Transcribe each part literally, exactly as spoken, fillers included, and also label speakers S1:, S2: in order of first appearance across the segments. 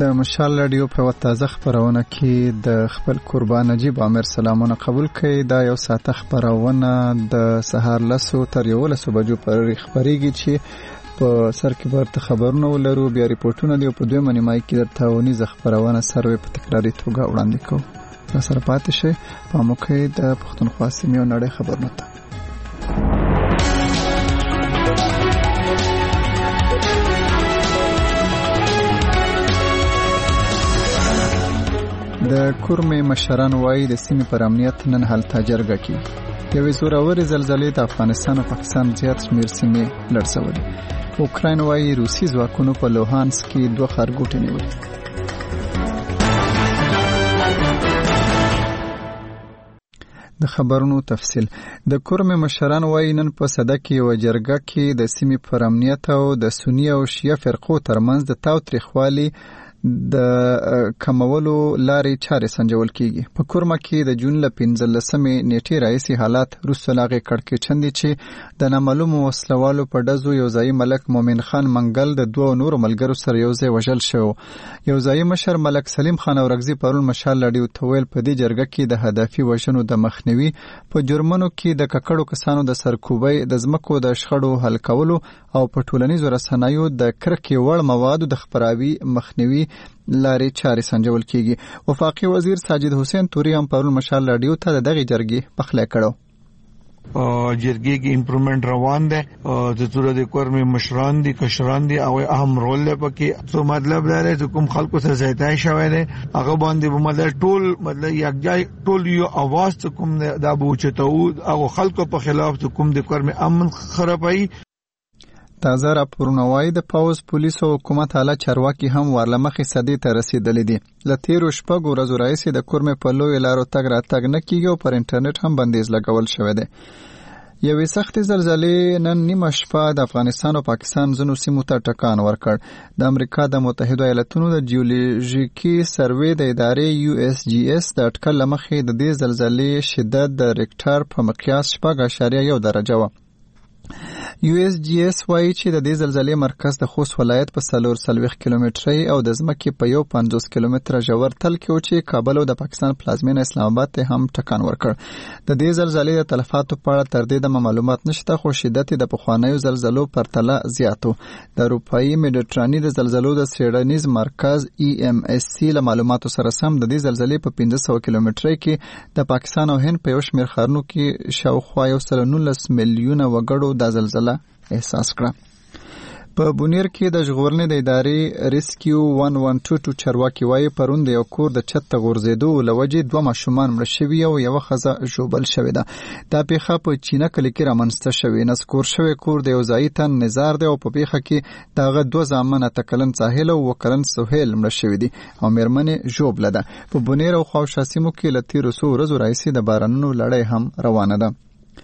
S1: د مشال رادیو په تازه خبرونه کې د خپل قربان نجیب عامر سلامونه قبول کړي. دا یو ساعته خبرونه د سهار لسو تر یولسو بجو پورې خبرېږي چې په سر کې ورته خبرونه ولرو. بیا ریپورتونه دی په دویمه نیمایي کې درته ونیزه خبرونه سروي په تکراري توګه وړاندې کوو. را سره پاتې شئ په موقع د پښتونخوا سیمې او نړۍ خبرونه ته. د کورمې مشران وایي د سیمې پر امنیت نن هلته جرګه کیږي. یوې زورورې زلزلې د افغانستان او پاکستان زیات شمېر سیمې لړزولې. اوکراین وایي روسي ځواکونو په لوهانسک کې دوه ښارګوټي نیولي. د خبرونو تفصیل. د کورمې مشران وایي نن په صده کې یوه جرګه کې د سیمې پر امنیت او د سني او شیعه فرقو ترمنځ د تاوتریخوالي د کمولو لارې چارې سنجول کیږي. په کورمه کې د جون له پنځلسمې نیټې راهیسې حالات وروسته له هغې کړکېچن دي چې د نامعلومو وسلوالو په ډزو یو ځایي ملک مومن خان منګل د دوو نورو ملګرو سره یو ځای وژل شوی. یو ځایي مشر ملک سلیم خان اورکزي پرون مشال راډیو ته ویل په دې جرګه کې د هدفي وژنو د مخنیوي، په جرمونو کې د ککړو کسانو د سرکوبۍ، د ځمکو د شخړو حل کولو او په ټولنیزو رسنیو د کرکې وړ موادو د خپراوي مخنیوي لارې چارې سنجول کیږي. وفاقي وزیر ساجد حسین توري هم پرون مشال راډیو ته د دغې جرګې پخلی کړو.
S2: جرګې کې امپروومنت روان دی. د تور د کورمې مشران دي، کشران دي او اهم رول لري پکې. څه مطلب لري چې کوم خلکو سره زیاتای شوی دی هغه باندې به مطلب ټول مطلب یکجای ټول یو اواز ته کوم د بوچتو او خلکو په خلاف ته کوم د کورمې امن خرابای.
S1: تازه راپورونه وایي د پوځ، پولیسو او حکومت اعلی چارواکي هم ورلمخې صدې ته رسېدلي دي. له تېرو شپږو ورځو راهیسې د کورمې په لویو لارو تګ راتګ نه کېږي او پر انټرنیټ هم بندیز لګول شوی دی. یوې سختې زلزلې نن نیمه شپه د افغانستان او پاکستان ځینو سیمو ته ټکان ورکړ. د امریکا د متحدو ایالتونو د جیولوژیکي سروې د ادارې یو اس جی اس د اټکل له مخې د دې زلزلې شدت د ریکټر په مقیاس شپږ اعشاریه یو درجه وه. یو اس جی اس وایي چې د دې زلزلې مرکز د خوست ولایت په څلور څلوېښت کیلومترۍ او د ځمکې په یو پنځوس کیلومتره ژور تل کې و چې کابل او د پاکستان پلازمینه اسلام آباد ته هم ټکان ورکړ. د دې زلزلې د تلفاتو په اړه تر دې دمه معلومات نشته، خو شدت د پخوانیو زلزلو پرتله زیات و. د اروپایي میډیټراني د زلزلو د څېړنیز مرکز ای ام اس سی له معلوماتو سره سم د دې زلزلې په پنځه سوه کیلومترۍ کې د پاکستان او هند په یو شمېر ښارونو کې شاوخوا یو سل نولس میلیونه وګړو دا زلزله احساس کړه. په بونیر کې د ژغورنې د ادارې ریسکیو ون ون ټو ټو چارواکي وایي پرون د یو کور د چت ته غورځېدو له وجې دوه ماشومان مړه شوي او یوه ښځه ژوبل شوې ده. دا پیښه په چینه کلي کې رامنځته شوې. نسکور شوی کور د یو ځایي تن نظار دی او په پیښه کې د هغه دوه زامن اته کلن ساحل او اووه کلن سهیل مړه شوي دي او مېرمن یې ژوبله ده. په بونیر او خواوشا سیمو کې له تېرو څو ورځو راهیسې د بارانونو لړۍ هم روانه ده.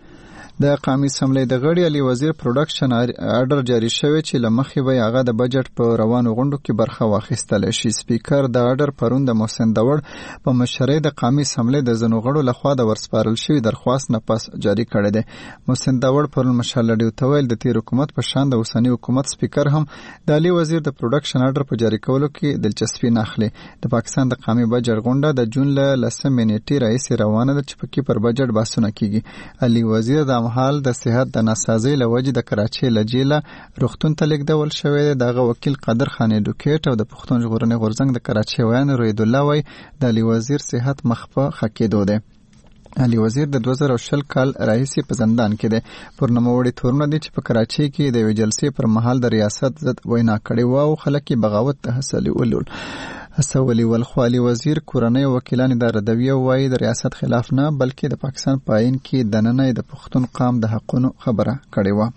S1: د قومي اسمبلۍ د غړي علي وزیر پروډکشن آرډر جاری شوی چې له مخې به هغه د بجټ په روانو غونډو کې برخه واخیستلی شي. سپیکر د آرډر پرون د محسن داوړ په مشرۍ د قومي اسمبلۍ د ځینو غړو لخوا د ورسپارل شوي درخواست نه پس جاری کړی دی. محسن داوړ پرون مشال راډیو ته ویل د تېر حکومت په شان د اوسني حکومت سپیکر هم د علي وزیر د پروډکشن آرډر په جاری کولو کې دلچسپي نه اخلي. د پاکستان د قومي بجټ غونډه د جون له لسمې نیټې راهیسې روانه ده چې پکې پر بجټ بحثونه کیږي. علي وزیر د مهال د صحت د ناسازۍ له وجې د کراچۍ له جیله روغتون ته لیږدول شوی دی. د هغه وکیل قادر خان ایډوکیټ او د پښتون ژغورنې غورځنګ د کراچۍ ویان روید الله وایي د علي وزیر صحت مخ په ښه کېدو دی. علي وزیر د دوه زره شل کال راهیسې په زندان کې دی. پر نوموړي تورونه دي چې په کراچۍ کې د یوې جلسې پر مهال د ریاست ضد وینا کړې وه او خلک یې بغاوت ته هڅولي هڅولي ول. خو علي وزیر کورنۍ وکیلان دا ردوي او وایي د ریاست خلاف نه بلکې د پاکستان په آئین کې دننه د پښتون قام د حقونو خبره کړې وه.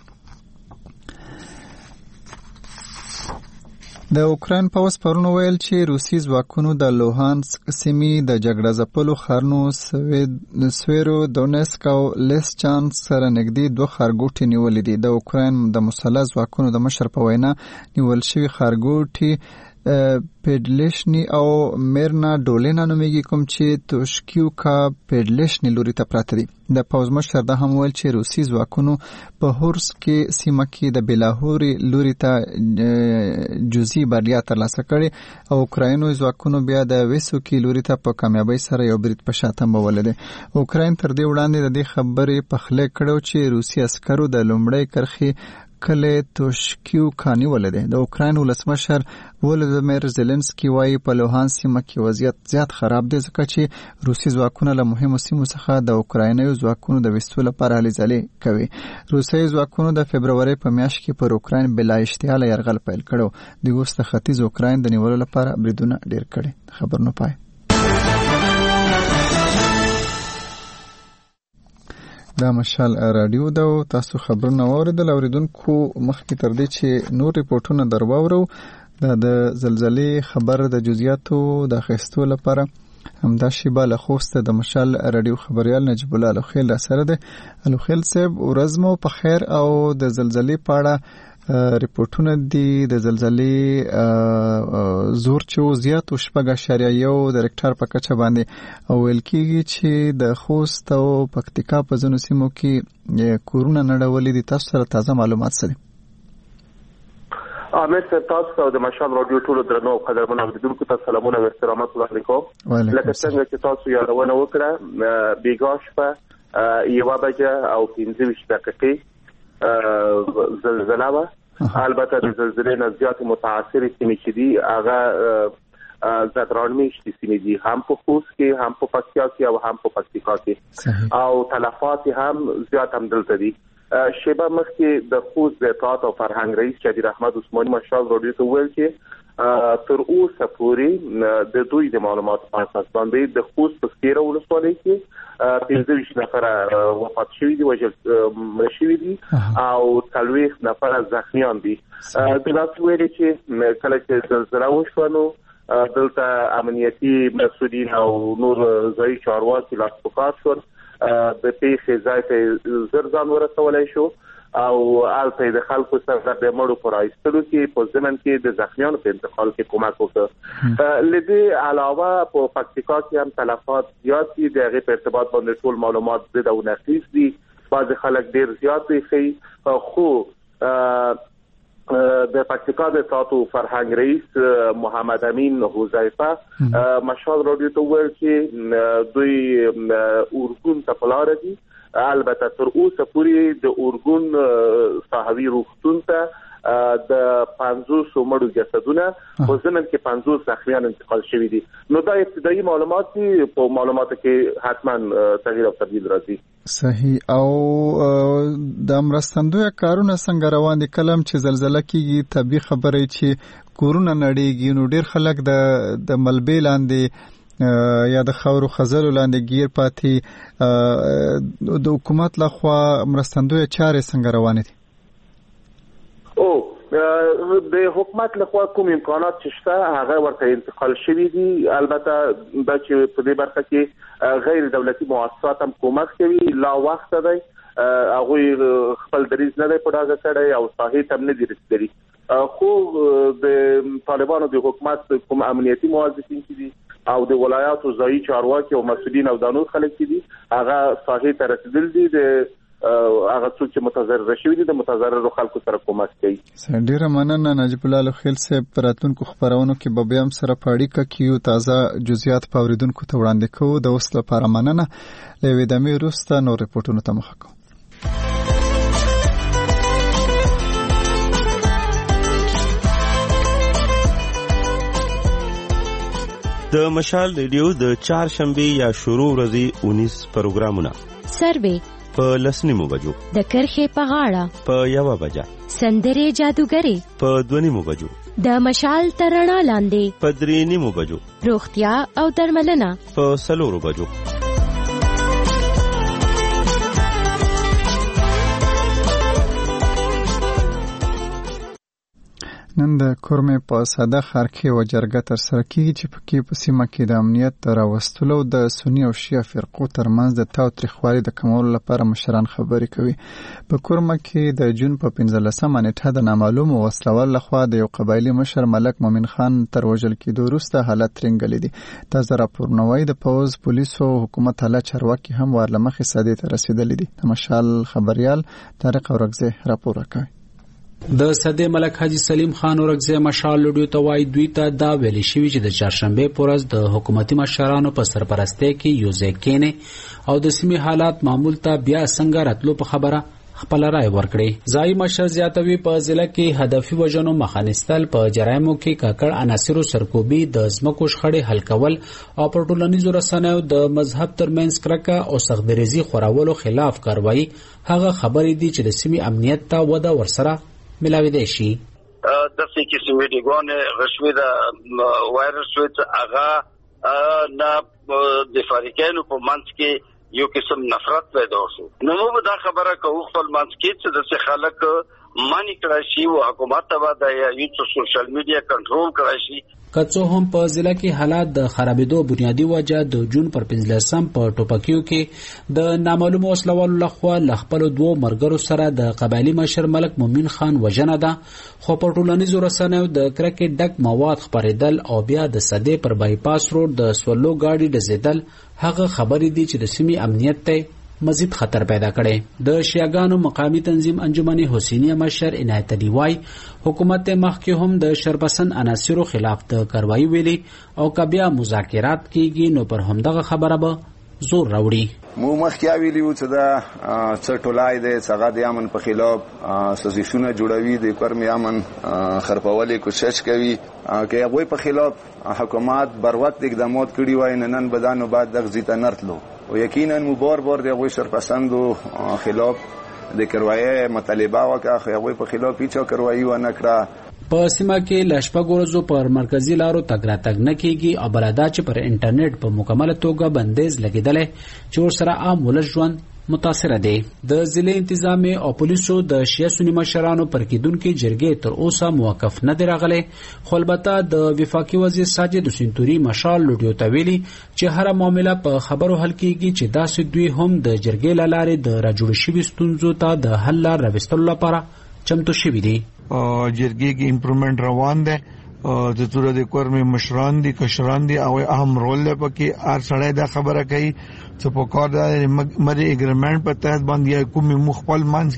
S1: د اوکراین پوځ پرون ویل چې روسي ځواکونو د لوهانسک سیمې د جګړه ځپلو ښارونو سویرو دونیسک او لیسچانسک سره نږدې دوه ښارګوټي نیولي دي. د اوکراین د مسلح ځواکونو د مشر په وینا نیول شوي ښارګوټي پیډلشنی او میرنا ډولینا نومیږي کوم چې توشکیوکا پیډلشنی لوري ته پراته دي. د پوز مشر د هم ویل چې روسي ځواکونو په هورس کې سیمه کې د بلاهوري لوري ته جزئی بریا ترلاسه کړي او اوکراینو ځواکونو بیا د ویسو کې لوري ته په کامیابی سره یو برید په شاته مولد. اوکراین تر دې وړاندې د دې خبرې په خله کړو چې روسي عسکرو د لومړی کرخي کله توشکیو کانی ولده. د اوکراین ولسمشر ولودیمیر زيلنسکي وايي په لوهان سیمه کې وضعیت زیات خراب دی ځکه چې روسي ځواکونه له مهمو سیمو څخه د اوکرایني ځواکونو د وستو لپاره هلې ځلې کوي. روسي ځواکونو د فبرवरी په میاشت کې پر اوکراین بلا اشتعال یرغل پیل کړو. د وست ختیځ اوکراین د نیولو لپاره بریدونه ډیر کړي. خبر نه پای. دا مشال رادیو دا تاسو خبرونه اوریدل. اوریدونکو مخکې تر دې چې نور ریپورتونه درواورو دا د زلزلې خبر د جزئیاتو د اخیستو لپاره همدا شیبه له خوسته د مشال رادیو خبريال نجیب الله الخیل را سره ده. الخیل صاحب ورځمو په خیر او د زلزلې په اړه ریپورتونه دي. د زلزلې زور چې زیات او شپږ اشاریه یو د ریکټر په کچه باندې او ویل کېږي چې د خوست او پکتیکا په ځینو سیمو کې کورونه نړولې دي. تاسو سره تازه معلومات سره
S3: امیر تاسو د مشال رادیو ټولو درنو قدرمن اوریدونکو ته سلامونه او احترامات علیکم. لکه څنګه چې تاسو یادونه وکړه بیګاش په یو بجه او پنځه ویشت دقیقې زلزله و. البته د زلزلې نه زیات متاثر سیمې چې دي هغه زدرانمیش سیمې دي، هم په خوست کې هم په پکتیا کې او هم په پکتیکا کې او تلفات هم زیات هم دلته دي. شیبه مخکې د خوست د اطلاعات او فرهنګ رئیس شهید احمد عثماني مشال رادیو ته ویل چې تر اوسه پورې د دوی د معلوماتو په اساس باندې د خوست په سکیره ولسوالۍ کې پنځه ویشت نفر وفات شوي دي، وژل شوي دي او څلوېښت نفر زخمیان دي. داسې ویلي چې کله چې زلزله وشوه نو دلته امنیتي مسؤلین او نور ځایي چارواکي لاس په کار شول، د پیښې ځای ته زر ځان ورسولی شو او البته د خلکو سره د مړو پر ایستلو کې په ضمن کې د زخمیانو په انتقال کې کومک وکړ. لدې علاوه په پکتیکا کې هم تلفات زیات دي. د هغې په ارتباط باندې ټول معلومات ضد او نقیض دي. بعضې خلک ډېر زیات دی خو د پکتیکا د اطلاعات او فرهنګ رئیس محمد امین حذیفه مشال رادیو ته وویل چې دوی اورګون ته په لاره دي. البته تر اوسه پورې د اورګون صحوي روغتون ته د پنځوس مړو جسدونه په ضمن کې پنځوس زخمیان انتقال شوي دي. نو دا ابتدایي معلومات دي. په معلوماتو کې حتما تغییر او تبدیل راځي.
S1: صحیح. او د مرستندوی کارونه څنګه روان دي؟ کلم چې زلزلہ کیږي طبي خبره چې کورونه نړیږي نو ډیر خلک د د ملبې لاندې یا د خاورو خزلو لاندې گیر پاتې. د حکومت لخوا مرستندوی چارې څنګه روانې دي؟
S3: او د حکومت لخوا کوم امکانات چې شته هغه ورته انتقال شوي دي. البته دا چې په دې برخه کې غیر دولتي مؤسسات هم کومک کوي. لا وخت دی، هغه خپل دریځ نه دی په ډاګه کړی او صحیح هم نه دي رسېدلي. خو د طالبانو د حکومت کوم امنیتي موظفین چې دي او د ولایاتو ځایي چارواکي او مسؤلین او د نور خلک دي هغه صحیح ته رسیدل دي. د هغه څوک چې متضرر شوي دي د متضرر خلکو سره کومک کوي.
S1: ډیره مننه نجیب الله الخیل صاحب. په راتلونکو خبرونو کې به بیا هم سره په اړیکه کې یو تازه جزئیات په اوریدونکو ته وړاندې کوو. د اوس لپاره مننه. له یوې دمې وروسته نور ریپورټونو ته مخه کوو.
S4: د مشال ریډیو د چهارشنبه یا شروع ورځې اونیس پروګرامونه
S5: سروې
S4: په لسنیمو بجو،
S5: د کرخې په غاړه
S4: په یوه بجه،
S5: سندرې جادوګرې
S4: په دوه نیمو بجو،
S5: د مشال تر رڼا لاندې
S4: په درې نیمو بجو،
S5: روغتیا او درملنه
S4: په څلورو بجو.
S1: نن د کورمې په ساده ښار کې یوه جرګه ترسره کېږي چې پکې په سیمه کې د امنیت د راوستلو د سني او شیعه فرقو ترمنځ د تاوتریخوالي د کمولو لپاره مشران خبرې کوي. په کورمه کې د جون په پنځلسمه نېټه د نامعلومو وسلوال لخوا د یو قبایلي مشر ملک مومن خان تر وژل کېدو وروسته حالت ترنګلی دی. تازه راپورنوی د پوځ پولیسو حکومت اعلی چارواکي هم ور له مخې سدې ته رسېدلی دي. د مشال خبریال طارق اورکزی راپور راکوي.
S6: د صدې ملک حاجی سلیم خان اورکزی مشال لډیو ته وایي دوی ته دا ویلي شوي چې د چهارشنبې په ورځ د حکومتي مشرانو په سرپرستۍ کې یو ځای کېنې او د سیمې حالات معمول ته بیا څنګه راتلو په خبره خپل رائے ورکړي. ځای مشر زیاتوي په ضلع کې هدفي وژنو مخه نیستل، په جرایمو کې کاکړ عناصرو سرکوبي، د ځمکو شخړې حل کول او په ټولنیزو رسنیو د مذهب ترمنځ کرکه او سختدریزي خورولو خلاف کاروایی هغه خبرې دي چې د سیمې امنیت ته وده ورسره ملاوي دی شي.
S7: د څه کې سیمېډیګون غشوي د وایرس وچ هغه نه د فریقینو په منځ کې یو قسم نفرت پیدا شو. نو موږ دا خبره کوو خپل منځ کې چې د څه خلک مانی کړی شي او حکومت ته د یو سوشل میډیا کنټرول کړی شي.
S6: کڅو هم په ضلع کې حالات د خرابېدو بنیادی وجه د جون پر پنځلسم په ټوپکیو کې د نامعلومو وسلوالو لخوا له خپلو دوو ملګرو سره د قبایلي مشر ملک مومن خان وژنه ده، خو په ټولنیزو رسنیو د کرکې ډک مواد خپرېدل او بیا د صدې پر بایپاس روډ د سولو ګاډي ډزېدل هغه خبرې دي چې د سیمې امنیت ته مزید خطر پیدا کړي. د شیعاګانو مقامی تنظیم انجمن حسینیه مشر عنایت علي وای حکومت مخکې هم د شرپسند عناصرو خلاف د کاروایی ویلي او که بیا مذاکرات کیږي نو پر همدغه خبره به زور راوړي.
S8: مو مخکې ویلي چې دا څه ټولای دی څنګه د امن په خلاف سازشونه جوړوي، د کورمې امن خرابولې کوشش کوي. که هغوی په خلاف حکومت بر وخت اقدامات کړي وای نن بدانو بعد د غزیته نرتلو و یقینا مو بار بار د هغوی سرپسندو خلاف د کاروایی مطالبه وکړه، هغوی په خلاف هیڅ کاروایی ونه کړه.
S6: په سیمه کې ل شپږ ورځو پر مرکزی لارو تګ راتګ نه کیږي او بلدا چې پر انټرنیټ په مکمله توګه بندیز لګیدلی چې ورسره عام ولس ژوند متاثره دی. د ضلع انتظامی او پولیسو د شیعه سنی مشرانو پر کېدونکې جرګې تر اوسه موقف نه دی راغلی، خو البته د وفاقي وزیر ساجد حسین توري مشال لډیو ته ویلي چې هره معامله په خبرو حل کیږي چې داسې دوی هم د جرګې له لارې د راجوړ شوي ستونزو ته د حل لار راوستلو لپاره چمتو شوي دي.
S2: جرګې کې امپروومنت روان دی، د تور د کورمې مشران دي کشران دي او اهم رول لري پکې. هر سړی دا خبره کوي چې په کار د مری اګریمنت په تحت باندې کوم مخبل منځ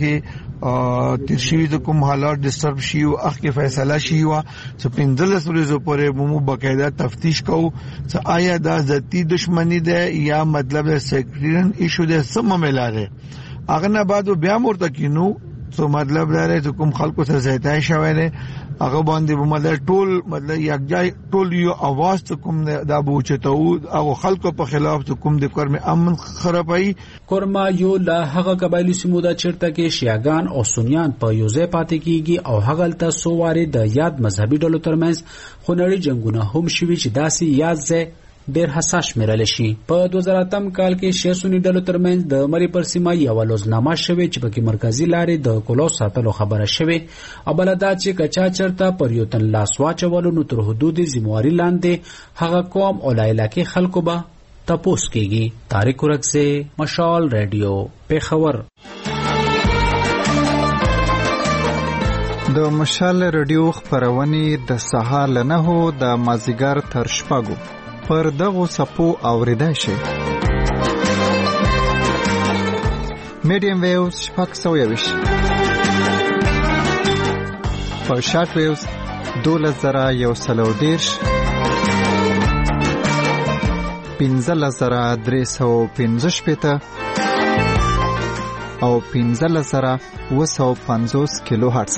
S2: کې تیر شي د کوم حالات ډیسټرب شي او اخ کې فیصله شي وا چې پنځلس ورځې پورې مو باقاعده تفتیش کوو چې آیا دا ذاتی دشمنی ده یا مطلب سیکریټریان ایشو ده سم ملاله هغه نه بعد بیا مرته کینو سو مطلب دا دی چې کوم خلکو سره زیاتای شوی دی هغه باندې به مطلب ټول مطلب یکجای ټول یو اواز کوم دا بوچتو او خلکو په خلاف کوم د کورمې امن خرابای.
S6: کورما یو له هغه قبایلی سیمو دا چیرته کې شیعاګان او سنیان په یوځای پاتې کیږي او هغه تل سوواري د یاد مذهبي ډلو ترمنځ خونړي جنگونه هم شوي چې داسې یاد ځای ډیر حساس شمیرل شي. په دوه زره اتم کال کې شیعه سنی ډلو ترمنځ د مری پر سیمه یو لوزنامه شوې چې پکې مرکزی لارې د کولو ساتلو خبره شوې او بل دا چې کچا چرته پر یو تن لاس واچولو نو تر حدود ذمہواری لاندې هغه قوم او علاقې خلکو به تپوس کیږي. طارق اورکزی، مشال ریډیو، پیښور.
S1: د مشال ریډیو خبرونه د سهار له نهو د مازیګر تر شپږو پر دغو سپو اوریدای شي. میډیم ویوز شپږ سوه یویشت، په شارټ ویوز دولس زره یو سل او دېرش، پنځلس زره درې سوه پنځه شپېته او پنځلس زره اوه سوه پنځوس کیلو هرټز.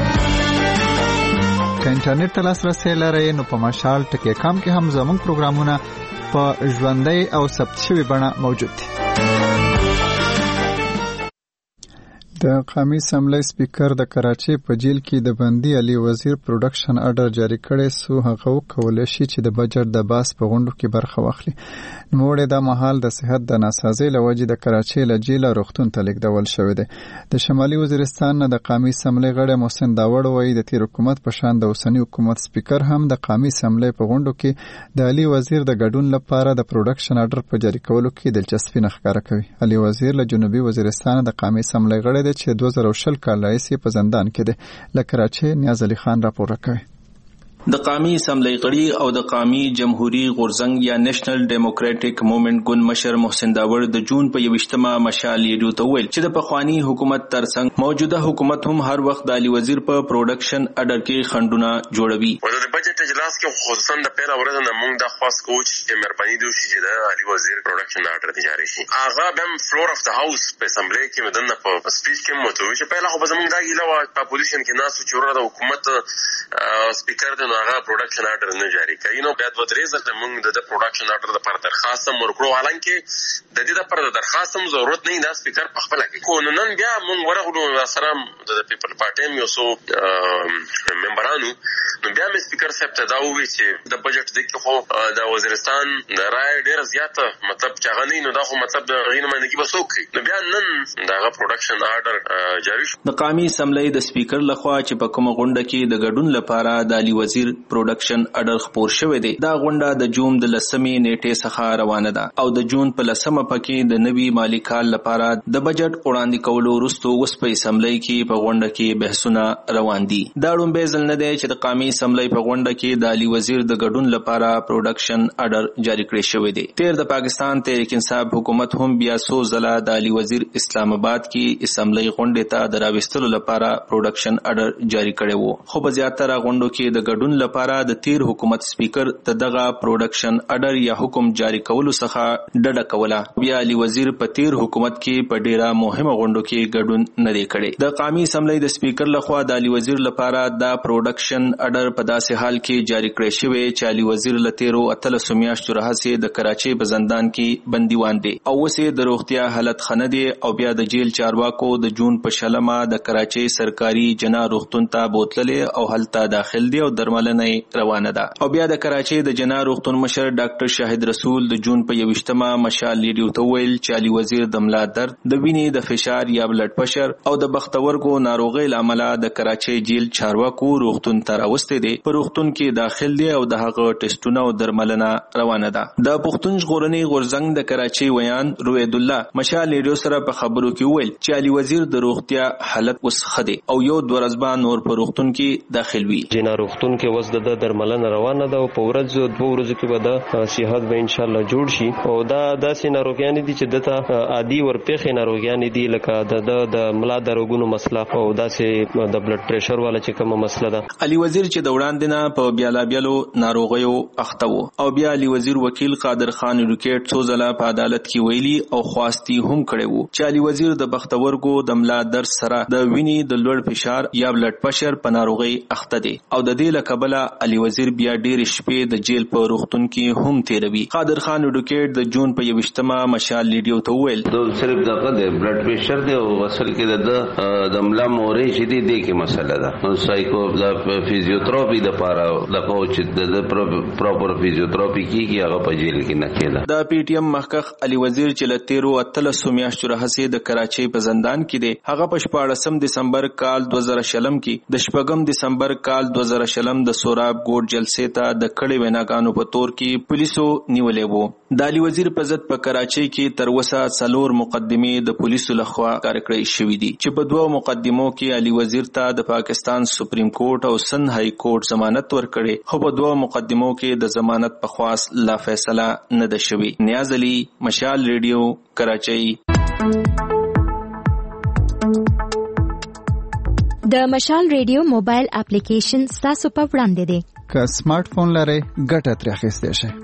S1: که انټرنیټ ته لاسرسی لرئ نو په مشال ټکی کام کې هم زموږ پروګرامونه په ژوندۍ او ثبت شوي بڼه موجود دي. د قومي اسمبلی سپیکر د کراچۍ په جیل کې د بندي علي وزیر پروډکشن آرډر جاری کړی سو هغه وکولی شي چې د بجټ د باس په غونډو کې برخه واخلي. نوموړی دا مهال د صحت د ناسازۍ له وجې د کراچۍ له جیله روغتون ته لیږدول شوی دی. د شمالي وزیرستان نه د قومي اسمبلی غړی محسن داوړ وایي د تیر حکومت په شان د اوسني حکومت سپیکر هم د قومي اسمبلی په غونډو کې د علي وزیر د ګډون لپاره د پروډکشن آرډر په جاری کولو کې دلچسپي نه ښکاره کوي. علي وزیر له جنوبي وزیرستان د قومي اسمبلی غړی دی چې دوه زره شل کال راهیسې په زندان کې دی. له کراچۍ نیاز علي خان راپور کوي.
S9: د قومي اسمبلی غړي او د قومي جمهوریت غورځنګ یا نېشنل ډیموکراټک موومېنټ ګوند مشر محسن داوړ د جون په یوشتمه مشال ریډیو ته ویل چې د پخوانی حکومت ترڅنګ موجوده حکومت هم هر وخت د علي وزیر په پروډکشن اډر کې خندونه جوړوي.
S10: د بجټ اجلاس کې خصوصا د پیل اورز نه موږ د خاص کوچ چې مهرباني دوی چې د علي وزیر پروډکشن اډر جاری شي. هغه بم فلور اف د هاوس په اسمبلی کې مدنه په سپیچ کې متوي چې پیله خو به زموږ د ګیله په پوزیشن کې ناسو چوره د حکومت سپیکر د هغه پروډکشن آرډر نه جاری کړي. نو بیا د ودرېزل د موږ د پروډکشن آرډر لپاره درخواست هم ورکړو، حالانکه د دې لپاره د درخواست هم ضرورت نه دی سپیکر په خپل کې. خو نن بیا موږ ورغلو سره د پیپل پارټي یو سو ممبرانو، نو بیا مې سپیکر صاحب ته دا وویل چې د بجټ د کې خو د وزیرستان د رای ډیر زیاته مطلب چاغنی، نو دا خو مطلب د غیر منګي بسوک کی. نو بیا نن دا پروډکشن آرډر جاری شو.
S9: د قومي اسمبلی د سپیکر لخوا چې په کومه غونډه کې د ګډون لپاره د علي وزیر پروډکشن اډر خپور شوی دی. دا غونډه د جون د لسمې نیټې څخه روانه ده او د جون په لسمه پکې د نوي مالی کال لپاره د بجټ وړاندې کولو وروسته اوس په اسمبلی کې په غونډه کې بحثونه روان دي. دا لومبی ځل نه دی چې د قومي اسمبلی په غونډه کې د علي وزیر د ګډون لپاره پروډکشن اډر جاری کړی شوی دی. تیر د پاکستان تحریک انصاف حکومت هم بیا څو ځله د علي وزیر اسلام آباد کې اسمبلی غونډې ته د راوستلو لپاره پروډکشن اډر جاری کړی وو، خو په زیاتره غونډو کې د ګډون لپاره د تیر حکومت سپیکر د دغه پروډکشن اډر یا حکم جاری کولو څخه ډډه کوله. بیا علي وزیر په تیر حکومت کې په ډیره مهمه غونډو کې ګډون نه دی کړی. د قومي اسمبلی د سپیکر لخوا د علي وزیر لپاره د پروډکشن اډر په داسې حال کې جاری کړی شوی چې علي وزیر له تیرو اتلسو میاشتو راهیسې د کراچۍ په زندان کې بندیوان دی او اوس یې د روغتیا حالت ښه نه دی او بیا د جیل چارواکو د جون په شلمه د کراچۍ سرکاري جنا روغتون ته بوتللې او هلته داخل دی او درملنه روانه ده. او بیا د کراچۍ د جنا روغتون مشر ډاکټر شاهد رسول د جون په یوشتمه مشال ریډیو ته ویل چې علي وزیر د ملا درد، د وینې د فشار یا بلډ پرشر او د بختورګو ناروغۍ له امله د کراچۍ جیل چارواکو روغتون ته راوستی دی. په روغتون کې داخل دی او د هغه ټیسټونه او درملنه روانه ده. د پښتون ژغورنې غورځنګ د کراچۍ ویان روید الله مشال ریډیو سره په خبرو کې ویل چې علي وزیر د روغتیا حالت اوس ښه دی او یو دوه ورځې نور په روغتون کې داخل وي.
S11: جنا روغتون کې وس د درملنه روانه ده او په ورځ دوه ورځې کې به د صحت به ان شاء الله جوړ شي. او دا داسې ناروغیان دي چې دته عادي ورپېخې ناروغیان دي لکه د د ملا د روغونو مسله او داسې د بلډ پرشر والا چې کومه مسله ده.
S9: علي وزیر چې د وړاندې نه په بیلابیلو ناروغیو اخته و او بیا علي وزیر وکیل قادر خان روکیټ څو ځله په عدالت کې ویلي او خواستی هم کړی وو چې علي وزیر د بختورګو د ملا درد سره د وینې د لوړ فشار یا بلډ پرشر په ناروغي اخته دي او د دې له کبله علي وزیر بیا ډېر شپې د جیل په روغتون کې هم تیروي. قادر خان روکیټ د جون په یوشتمه مشال ریډیو ته ویل
S12: د صرف دغه د بلډ پرشر دی او اصل کې د د ملا مورې چې دی د کې مسله ده. سایکو د فزیوتراپي د لپاره د کوچ د پراپر فزیوتراپي کیږي هغه په جیل کې نه کېده.
S9: د پی ټی ایم محقق علي وزیر چې له تیرو اتلسو میاشتو راهیسې د کراچۍ په زندان کې دی، هغه په شپاړسم دسمبر کال دوه زره شلم کې د شپږم دسمبر کال دوه زره شلم د سوراب ګوټ جلسې ته د کړې ویناګانو په تور کې پولیسو نیولې وو. د علي وزیر په ضد په کراچۍ کې تر اوسه څلور مقدمې د پولیسو لخوا کار کړی شوې دي چې په دوه مقدمو کې علي وزیر ته د پاکستان سپریم کورټ او سند های کورټ ضمانت ورکړي، خو په دوه مقدمو کې د ضمانت په خواست لا فیصله نه ده شوې. نیاز علي، مشال ریډیو، کراچۍ.
S5: د مشال ریډیو موبایل اپلیکیشن ستاسو په وړاندې دی.
S1: که سمارټ فون لرئ ګټه ترې اخیستی شئ.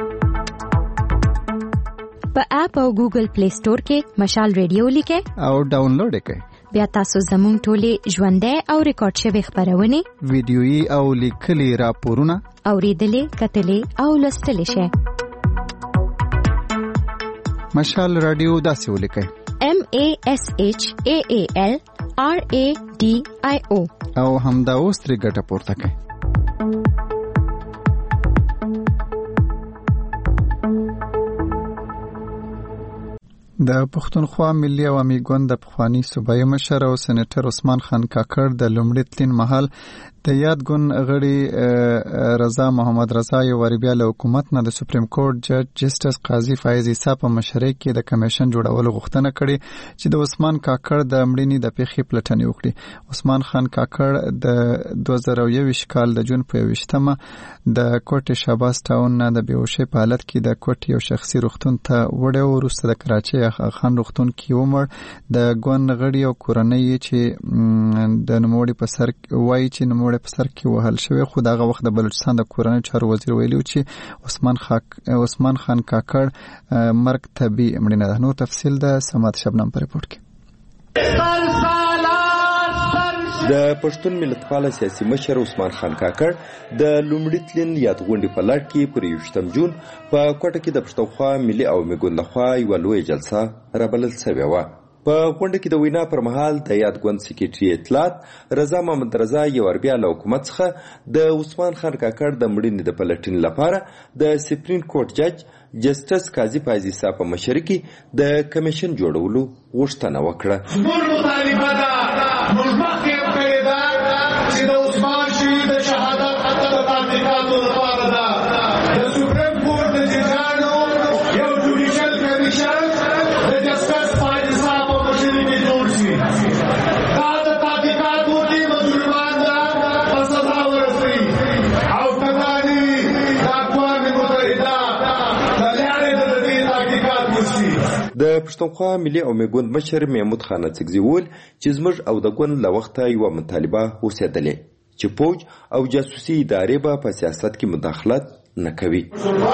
S5: په اپ او ګوګل پلی سٹور کې مشال ریډیو لیکئ
S1: او ډاونلوډ یې کړئ.
S5: بیا تاسو زموږ ټولې ژوندۍ او ریکارډ شوې خپرونې،
S1: ویډیويي او لیکلي راپورونه
S5: اورېدلې، کتلې او لوستلی شئ.
S1: مشال رادیو داسې ولیکئ:
S5: M A S H A A L R A D I O.
S1: او همدا اوس ترې ګټه پورته کړئ. د پښتونخوا ملي عوامي ګوند د پخوانی صوبایي مشر او سېنیټر عثمان خان کاکړ د لومړي تلین مهال د یاد ګوند غړي رضا محمد رضا یو واری بیا له حکومت نه د سپریم کورټ جج جسټس قاضي فایز عیسی په مشرۍ کې د کمیشن جوړولو غوښتنه کړې چې د عثمان کاکړ د مړینې د پیښې پلټنې وکړي. عثمان خان کاکړ د دوه زره یوویشت کال د جون په یوویشتمه د کوټې شاباس ټاون نه د بیهوشۍ په حالت کې د کوټې یو شخصي روغتون ته وړی و. وروسته د کراچۍ خان روغتون کې ومړ. د ګوند غړي او کورنۍ چې د نوموړي په سر وایي چې نوموړي په سر کې وهل شوی، خو دغه وخت د بلوچستان د کورنۍ چارو وزیر ویلي چې عثمان خاک عثمان خان کاکړ مرګ طبیعي مړینه ده. نو تفصیل د سمات شبنم پر رپورټ کې.
S13: د پښتون ملتپال سیاسي مشر عثمان خان کاکړ د لومړي تلین یادغونډې په لړ کې پر یوویشتم جون په کوټه کې د پښتونخوا ملي عوامي ګوند لخوا یوه لویه جلسه رابلل شوې وه. په غونډه کې د وینا پر مهال د یاد ګوند سکریټري اطلاعات رضا محمد رضا یو ور بیا له حکومت څخه د عثمان خان کاکړ د مړینې د پلټنې لپاره د سپریم کورټ جج جسټس قاضي فایز عیسی په مشرۍ کې د کمیشن جوړولو غوښتنه وکړه.
S14: موږ مطالبه ده موږ مخکې کړې ده چې د عثمان شهید شهادت حتی د تحقیقاتو لپاره ده د سپریم کورټ د ججانو یو جوډیشل کمیشن د جسټس فایز عیسی په مشرۍ کې جوړ شي. دا د تحقیقاتو کې مجرمان ده په سزا ورسوي او کداني د اقوام متحده
S13: د پښتونخوا ملي عوامي ګوند مشر محمود خان اڅکزي وویل چې زموږ او د ګوند له وخته یوه مطالبه اوسېدلې چې فوج او جاسوسي ادارې به په سیاست کې مداخلت نه کوي.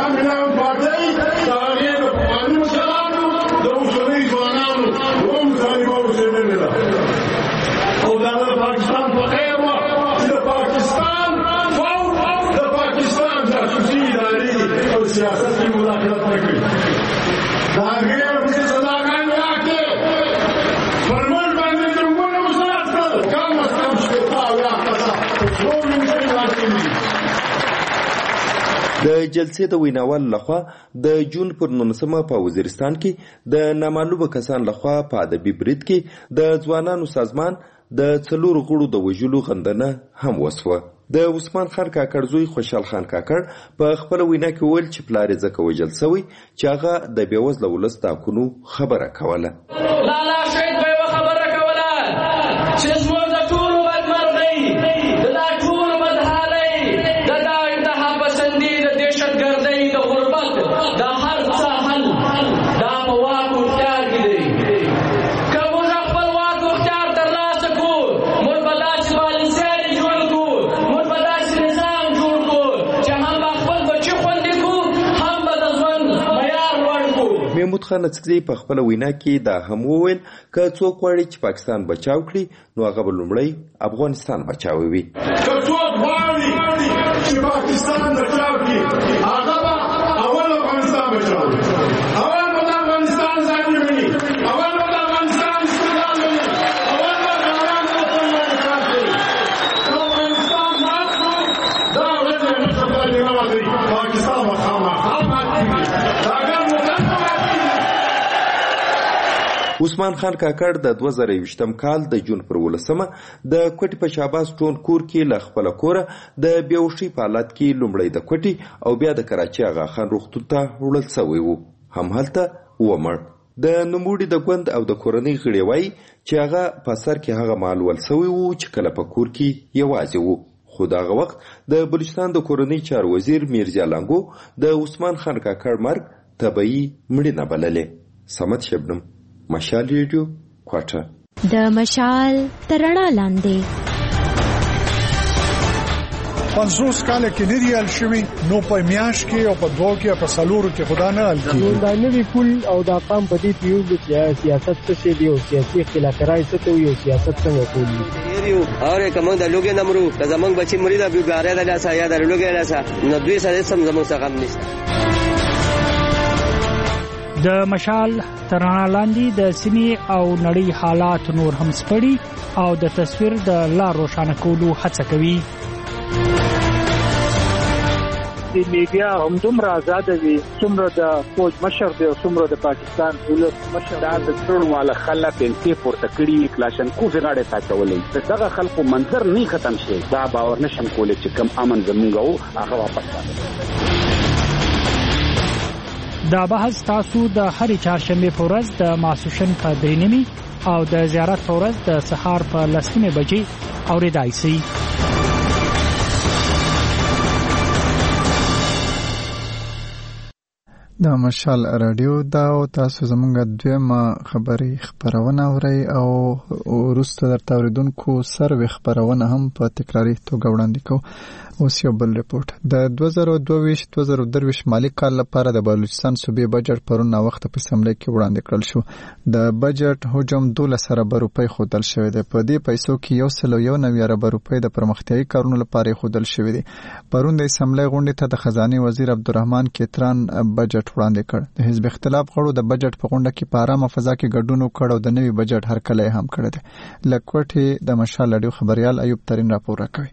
S13: د جلسې د ویناوال لخوا د جون پر نولسمه په وزیرستان کې د نامعلومه کسان لخوا په ادبي برید کې د ځوانانو سازمان د څلورو غړو د وژلو غندنه هم وسوه. د عثمان خان کاکړ زوی خوشحال خان کاکړ په خپل وینا کې ویل چې پلار یې ځکه وژل شوی چې هغه د بېوزله ولس د حقونو خبره کوله.
S15: لالا شهید به یوه خبره کوله چې زموږ د ټولو بدمرغۍ د دا ټولو بدحالۍ د دا انتها پسندي د دهشتګردۍ د غربت د هر څه حل دا په واک اختیار کې دی. که موږ خپل واک اختیار ترلاسه کړو موږ به داسې پالیسۍ جوړ کړو موږ به داسې نظام جوړ کړو چې هم به خپل بچي خوندي کړو هم به د ژوند معیار لوړ کړو.
S13: محمود خان اڅکزي په خپل وینا کې دا هم وویل که څوک غواړي چې پاکستان بچاو کړي نو هغه به لومړی افغانستان بچاووي.
S14: که څوک غواړي چې پاکستان بچاو کړي هغه به اول افغانستان بچاوي. اول به د افغانستان ځان ونیسي اول به د افغانستان استقلال ونیسي اول به د افغانستان کار کوي. که افغانستان مات کړو دا ورځ یې نه خبرې نه وځي پاکستان به خامخا مات کېږي. دا ګر
S13: عثمان خان کاکړ د دوه زره یوویشتم کال د جون پر ولسمه د کوټې په شاباس ټون کور کې له خپله کوره د بېهوشۍ په حالت کې لومړی د کوټې او بیا د کراچۍ آغا خان روغتون ته وړل شوی و. همهلته ومړ. د نوموړي د ګوند او د کورنۍ غړي وایي چې هغه په سر کې هغه مهال ول شوی و چې کله په کور کې یوازې و. خو دغه وخت د بلوچستان د کورنۍ چارو وزیر میرزا لانګو د عثمان خان کاکړ مرګ طبیعي مړینه بللې. سمت شبنم، مشال ریډیو، کوټه.
S5: د مشال تر رڼا لاندې
S16: پنځوس کاله کې نه دی حل شوي نو په میاشت کې او په دوه کې په څلورو کې خدا نه حل کېږي.
S17: دا نوي پول او دا قام په دې پیو چې سیاست څه شی دی او سیاسي اختلافات څه ته وي او سیاست څنګه کوي.
S18: اور کوم د لوګي نمرو که زمونږ بچي مړي دا بیګاره ده لاسه یا د لوګي لاسه نو دوی سره سم زمونږ څخه نشته.
S19: د مشال تر رڼا لاندې د سیمې او نړۍ حالات نور هم سپړي او د تصویر د لار روښانه کولو هڅه کوي.
S17: د میډیا هم دومره آزاد وي څومره د فوج مشر دی او څومره د پاکستان ولس مشر دا د ټول والا خلک انتي پورته کړي کلاشنکوف غاړه ساتولې دغه خلکو منظر نه ختم شي دا باور نشم کولای چې کم امن زمونږ او هغه واپس راځي.
S19: دا بحث تاسو د هرې چهارشنبه په ورځ د ماسوشن په درې نیمې او د زیارت په ورځ د سهار په لس نیمې بجې اورېدای شئ.
S1: د مشال رادیو دا او تاسو زمونږ دویمه خبري خبرونه اورئ او وروسته درته اوریدونکو سروي خبرونه هم په تکراري توګه وړاندې کوو. اوس یو بل رپورټ. د دوه زره دوه ویشت دوه زره درې ویشت مالي کال لپاره د بلوچستان صوبې بجټ پرون وخت په اسمبلی کې وړاندې کړل شو. د بجټ حجم دولس اربه روپۍ ښودل شوی دی. په دې پیسو کې یو سل او یو نوي اربه روپۍ د پرمختیایي کارونو لپاره ښودل شوی دی. پرون د اسمبلی غونډې ته د خزانه وزیر عبدالرحمن کیتران بجټ وړاندې کړ. د حزب اختلاف غړو د بجټ په غونډه کې په ارامه فضا کې ګډون وکړ او د نوي بجټ هرکلی هم کړی دی. لکوټي د مشال رادیو خبريال ایوب ترين راپور راکوي.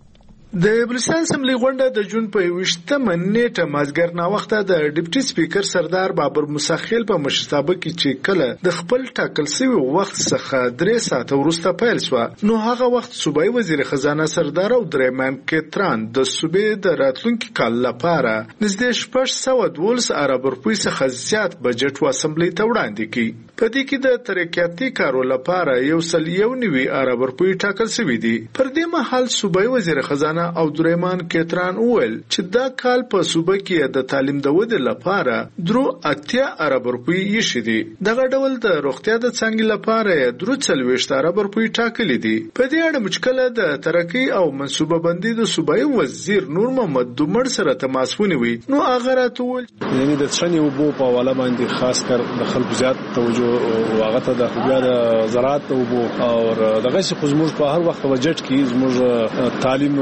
S20: د بلوچستان اسمبلی غونډه د جون په یوویشتمه نیټه مازګر ناوخته د ډیپټي سپیکر سردار بابر موسی خیل په مشرتابه کې چې کله د خپل ټاکل شوی وخت څخه درې ساعته وروسته پیل شو نو هغه وخت صوبایي وزیر خزانه سردار عبدالرحمن کیتران د صوبې د راتلونکي کال لپاره نږدې شپږ سوه دولس اربه روپۍ څخه زیات بجټ و اسمبلی ته وړاندې کړي. په دې کې د ترقیاتي کارو لپاره یو سل یو نوي اربه روپۍ ټاکل شوی دي. پر دې مهال صوبایي وزیر خزانه او عبدالرحمن کیتران وویل چې دا کال په صوبه کې د تعلیم د ودې لپاره درو اتیا اربه روپۍ یې دي. دغه ډول د روغتیا د څنګه لپاره درو څلوېښت اربه روپۍ ټاکلي دي. په دې اړه مشکله د ترقی او منصوبه بندي د صوبایي وزیر نور محمد دومر سره تماس ونیوي نو هغه راټول
S21: یعنی د څنګه وبو په والا باندې خاص کر د خلکو زیات توجه او هغه ته د خبره د زراعت وبو او دغه څه خصوص په هر وخت بجټ کې زموږ تعلیم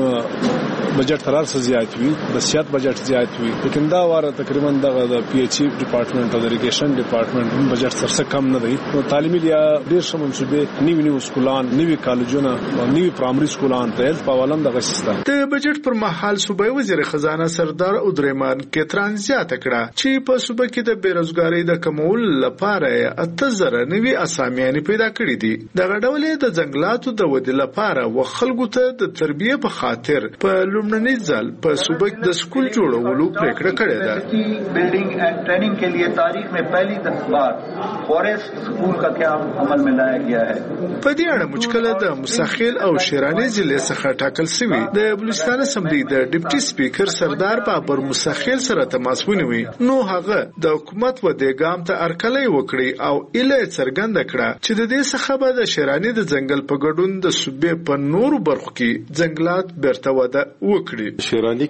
S21: بجټ قرار څه زیات وي د سیاست بجټ زیات وي لیکن دا واره تقریبا دغه د پی ایچ ای ډپارټمنټ او د اریګیشن ډپارټمنټ هم بجټ سره کم نه دی. نو تعلیمي لیا ډیر شمه منصوبې نیو نیو سکولان نیو کالجونه او نیو پرایمري سکولان ته په ولم دغه سیستم
S20: د بجټ پر مهال صوبایي وزیر خزانه سردار عبدالرحمن کیتران زیاته کړه چې په صوبه کې د بیروزګاری د کمولو لپاره اته زره نوي اسامیان پیدا کړي دي. دغه ډول د ځنګلاتو د ودې لپاره او خلکو ته د تربیه په خاطر په لومړني ځل په صوبه کې د سکول جوړولو پریکړه کړې ده.
S22: بلډینګ اینڈ ټریننګ के लिए تاریخ में पहली بار فورست سکول کا قیام عمل में لایا گیا ہے.
S20: په دې اړه مشکله د مساخیل او شیرانی ضلع څخه ټاکل شوی د بلوچستان اسمبلی د ډیپټي سپیکر سردار بابر مساخیل سره تماس ونیوي نو هغه د حکومت و د ګام ته ارکلې وکړي او اله څرګنده کړه چې د دې څخه به د شیرانی د ځنګل په ګډون د صوبې په نورو برخو کې ځنګلات بیرته وده وکړي.
S23: شیرانی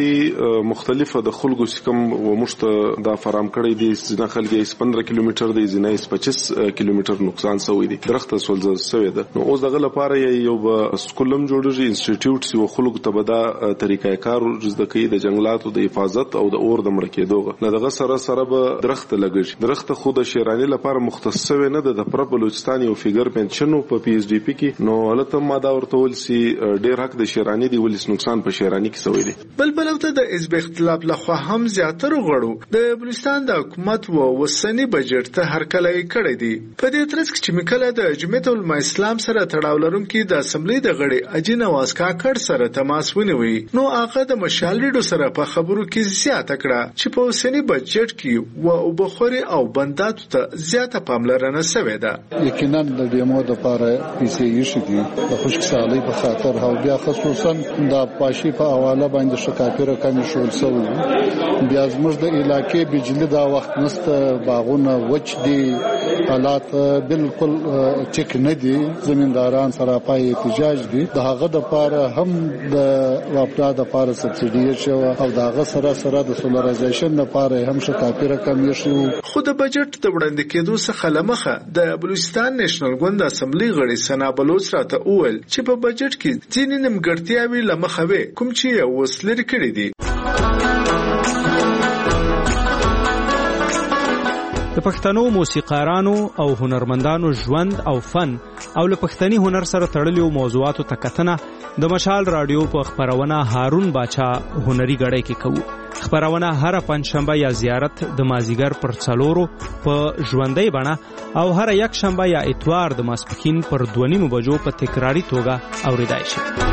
S23: کې مختلفه د خلکو سکم و مشت دا فرام کړی دي ځنه خلک یې پندرہ کیلومتر دی ځنه یې پچیس کیلومتر نقصان شوی دی درخت سولزل شوی ده. نو اوس دغه لپاره یو سکولم جوړیږي انسټیټیوټ سی خلکو ته به دا طریقې کار زده کوي د جنگلاتو د حفاظت او د اور د مړ کېدو نه دغه سره سره به درخت لګي. درخت خو د شیرانی لپاره مختص شوی نه د پر بلوچستان یو فیګر پنشنو په پی ایچ ډی پی کې نو ولته ماده ورته ول سی ډیر حق د شیرانی دی ولس نقصان په شیرانی کې سوی دی.
S20: بل بل ته د حزب اختلاف لخوا هم زیاتره غړو د بلوچستان د حکومت و وسنی بجټ ته هرکلی کړی دی. په دې ترڅ کې چې مکله د جمعیت العلماء اسلام سره تړاو لرونکي د اسمبلی د غړي اجي نواز کاکړ سره تماس ونیوي نو هغه د مشال ریډو سره په خبرو کې زیاته کړه چې په وسنی بجټ کې و او بخوري او بنداتو ته زیاته پاملرنه شوې ده.
S24: یقینا د ډیمو د پاره پیسې یې شدي د خوشحالي په خاطر او بیا خصوصا د پاشي په حواله باندې شکایت کمی شول سوی بیا زموږ د علاقې بجلی دا وخت نسته باغونه وچ دي حالات بالکل چک نه دي زمینداران سره پای احتجاج دي د هغه د پاره هم د واپټا د پاره سبسیډي شو او د هغه سره سره د سولرایزیشن لپاره هم شکایت کمی شو.
S20: خو د بجټ د وړاندې کېدو څخه لمخه د بلوچستان نېشنل ګوند اسمبلی غړي سنا بلوچ راته وویل چې په بجټ کې ځینې نیمګړتیاوې لمخه وي کوم چې وسلري کړې دي.
S3: د پښتنو موسیقارانو او هنرمندانو ژوند او فن او له پښتني هنر سره تړلو موضوعاتو ته کتنه د مشال رادیو په خبرونه هارون باچا هنري غړی کې کوو. خبرونه هر پنځشنبه یا زیارت د مازیګر پر څلورو په ژوندۍ بڼه او هر یک شنبه یا اتوار د ماسپښین پر دوه نیمو بجو په تکراری توګه اوریدای شي.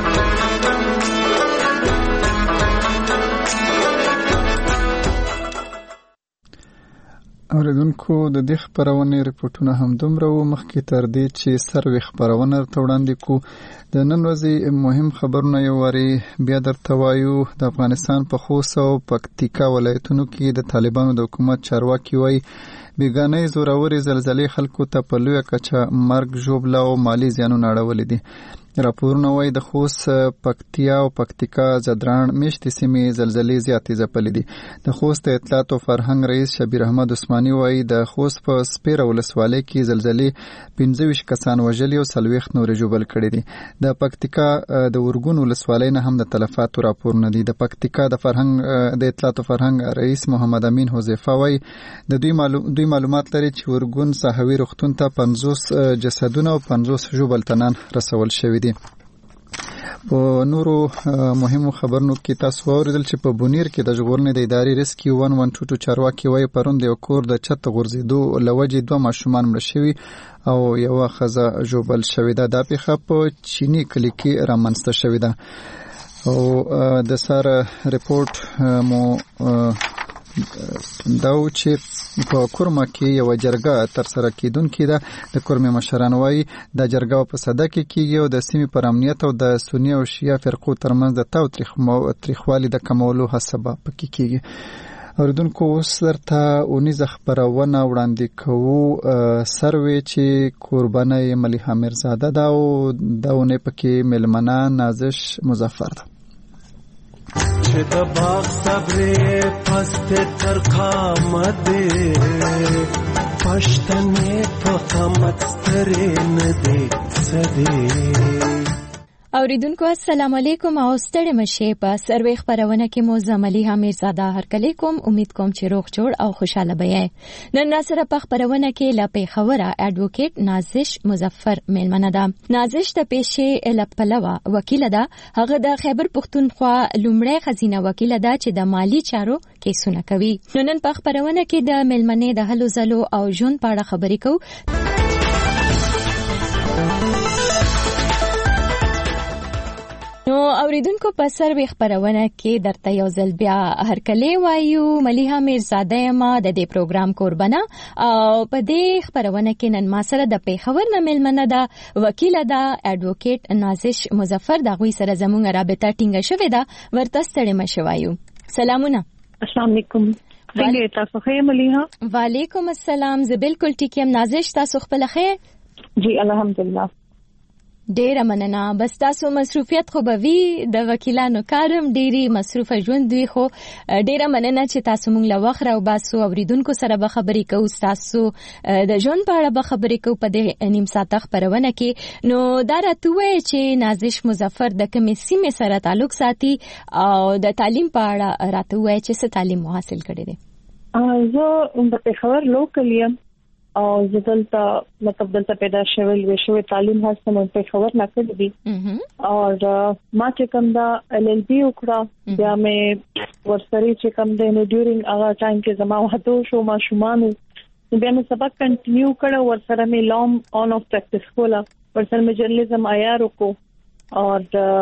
S1: اوریدونکو د دې خبرونې ریپورتونه هم دومره وو. مخکې تر دې چې سروي خبرونه ورته وړاندې کړو، د نن ورځې مهم خبرونه یو واري بیا درته وایو. د افغانستان په خوست او پکتیکا ولایتونو کې د طالبانو د حکومت چارواکي وایي بیګانۍ زورورې زلزلې خلکو ته په لویه کچه مرګ، ژوبله او مالي زیانونه اړولي دي. راپورونه وایي د خوست، پکتیا او پکتیکا، زدران میشتې سیمې زلزلې زیاتې ځپلې دي. د خوست اطلاعات او فرهنګ رئیس شبیر احمد عثماني وایي د خوست په سپیره ولسوالۍ کې زلزلې پنځه ویشت کسان وژلي او څلوېښت نورې ژوبل کړي دي. د پکتیکا د ورګون ولسوالۍ نه هم د تلفاتو راپورونه دي. د پکتیکا د فرهنګ د اطلاعات او فرهنګ رئیس محمد امین حذیفه وایي د دوی معلوم دوی معلومات لري چې ورګون ساحوي روغتون ته پنځوس جسدونه او پنځوس ژوبل تنان رسول شوي دي. په نورو مهمو خبرونو کې تاسو واوریدل چې په بونیر کې د ژغورنې د ادارې ریسکیو ون ون ټو ټو چارواکي وایي پرون د یو کور د چت غورځېدو له وجې دوه ماشومان مړه شوي او یوه ښځه ژوبل شوې ده. دا پیښه په چیني کلي کې رامنځته شوې ده. او د سره ریپورټ مو دا و چې په کورمه کې یو جرګه تر سره کېدونکې ده. د کورمې مشران وایي دا جرګه په صده کې کېږي او د سیمې پر امنیت او د سني او شیعه فرقو ترمنځ د تاو تریخوالي د کمولو هڅه به پکې کېږي. اوریدونکو اوس درته اونیزه خبرونه وړاندې کوو. سروې چې قربانه یې ملیحه میرزاده ده او دا اونۍ پکې میلمنه نازش مظفر ده.
S4: چې د باغ صبرې پسته ترخه مده پښتنې په قامت سترې نه دي سدي.
S5: اوریدونکو السلام علیکم او ستړي مشه په سروي خبرونه کې مو زملي میرزاده هرکلی کوم. امید کوم چې روغ جوړ او خوشاله بې. نن سره په خبرونه کې لا پیښوره اډوکیټ نازش مظفر میلمنه ده. نازش د پیښې لپلوه وکیل ده. هغه د خیبر پښتونخوا لومړی خزینه وکیل ده چې د مالی چارو کیسونه کوي. نن په خبرونه کې د میلمنې د هلو زلو او ژوند په اړه خبرې کوو. نو اوریدونکو په سروي خبرونه کې درته یو ځل بیا هرکلی وایو. ملیحه میرزاده ما د دې پروګرام قربانه او په دې خبرونه کې نن ما سره د پیښور نه میلمنه ده وکیل ده اډوکیټ نازش مظفر. د غوي سره زموږ رابطه ټینګه شوې ده. ورته ستړي مشه وایو. سلامونه.
S7: السلام علیکم. څنګه تاسو ښه ملیحه؟
S5: وعلیکم السلام. زه بالکل ټیک یم. نازش تاسو خپل ښه؟
S7: جی الحمدلله.
S5: ډیره مننه. بس تاسو مصروفیت خو به وي د وکیلانو کارم ډیری مصروفه ژوند وي، خو ډیره مننه چې تاسو مونږ له وخت راو باسو. اوریدونکو سره به خبرې کوو، تاسو د ژوند په اړه به خبرې کوو په دې نیم ساعته خبرونه کې. نو دا راته وایي چې نازش مظفر د کومې سیمې سره تعلق ساتي او د تعلیم په اړه راته وایي چې څه تعلیم حاصل کړی دی.
S7: زه د پیښور لوکل یم او زه دلته مطلب دلته پیدا شوی وې شوی تعلیم حاصل مې په خبر نه کړې دي. او ما چې کوم دا ال ال بي وکړه بیا مې ورسره چې کوم د نو ډیورینګ هغه ټایم کې زما وحدو شو ما شومان بیا مې سبق کنټینیو کړو. ورسره مې لام اون اف پریکټس کوله. ورسره مې جرنالیزم آیا وکړو اور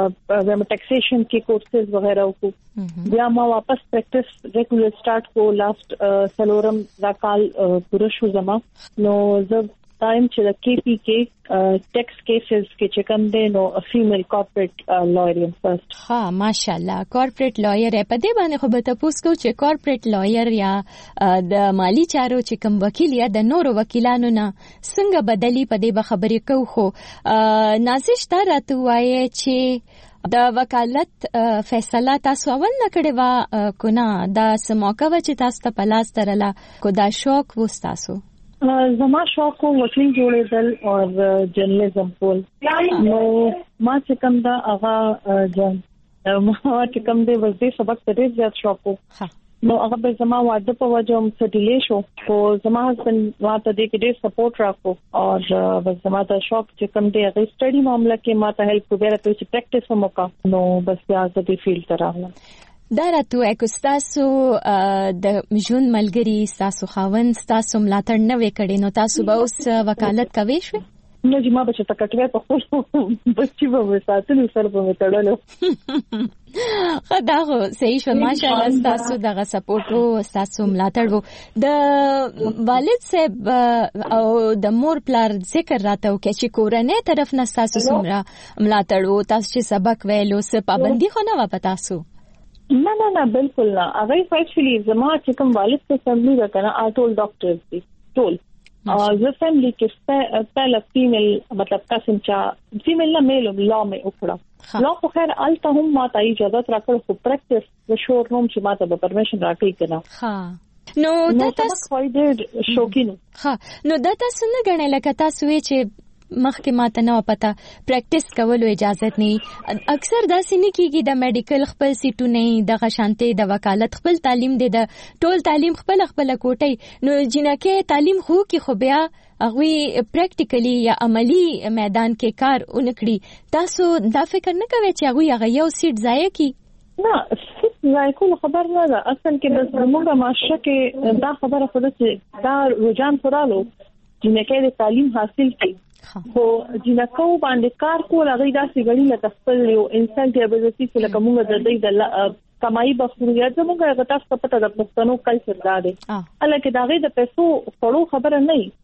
S7: د ټیکسیشن کې کورسز وغیرہ وکړو. بیا ما واپس پریکټس ریګولر سٹارټ کو لافت سلورم دا کال پوره شو زما. نو زه ټایم چې د کې پی کې ټیکس کیسز کې چې کوم دی نو فیمیل کارپوریټ لائر یم فرست.
S5: ها ماشاءالله کارپوریټ لائر په دې باندې خو به تاسو کو چې کارپوریټ لائر یا د مالی چارو چې کوم وکیل یا د نورو وکیلانو نه څنګه بدلی په دې به خبرې کو. خو نازش تا راته وایي چې د وکالت فیصله تاسو اول نه کړې و کو نه دا سموکه و چې تاسو ته پلاس ترلا کو دا شوق و تاسو؟
S7: زما شوق وکیل جوړېدل او جرنالیزم کول. نو ما چې کوم دا هغه ما چې کوم دی وځي سبق ته ډېر زیات شوق و. نو هغه به زما واده په وجه هم څه ډیلی شو خو زما هسبند ماته دې کې ډېر سپورټ راکو او بس زما ته شوق چې کوم دی هغه سټډي معاملې کې ماته هیلپ وکړه چې پریکټیس هم وکړم نو بس بیا زه دې فیلډ ته راغلم.
S5: دا راته اکو تاسو د ژوند ملګری تاسو خاوند تاسو ملاتړ نه وکړي نو تاسو به اوس وکالت کوي شو
S7: نو چې ما به چې تکټوي په خپل بچي به ساتلو سره به تړلو
S5: خدا خو صحیح شو ماشاءالله تاسو دغه سپورټ او تاسو ملاتړ وو د والد صاحب او د مور پلار ذکر راته وکړي چې کورنۍ طرف نه تاسو سمرا ملاتړ وو تاسو چې سبق ویلو څه پابندي خو نه و پتا تاسو
S7: نه نه نه بالکل نه هغه فیکچولی زما چې کوم والد څخه سملی وکړه آټول ډاکټرز دي ټول زه فیملی کې پهلا فیمیل مطلب قسم چا فیمیل نه میل لا مې وکړه لا خو خیر الته هم ما ته اجازه راکړه خو پریکټیس د شور روم چې ما ته به پرمیشن راکړي کنه
S5: ها نو دا تاسو
S7: خوایده شوکینو
S5: ها نو دا تاسو نه غنې لکه تاسو چې مخکې ماته نه پتا پریکټیس کولو اجازه نه اکثر دا سینې کېږي د میډیکل خپل سیټو نه د غشانته د وکالت خپل تعلیم دی د ټول تعلیم خپل خپل کوټي نو جنکه تعلیم خو کې خو بیا هغه پریکټیکلی یا عملی میدان کې کار اونکړي تاسو دا فکر نه کوئ چې هغه هغه یو سیټ ضایع کی
S7: نه سیټ ضایع کول خبر نه ده اصل کې د زموږه معاشره کې دا خبره خو ده دا رجحان پرالو جنکه د تعلیم حاصل کړي خو جنکو باندې کار کول هغه داسې غړي لکه خپل یو انسان ته ابزتی چې لکه موږ د دې د کمایي بخوریات زموږ هغه تاسو پته د پښتنو کلچر دا دی الکه دا غي د پیسو پړو خبره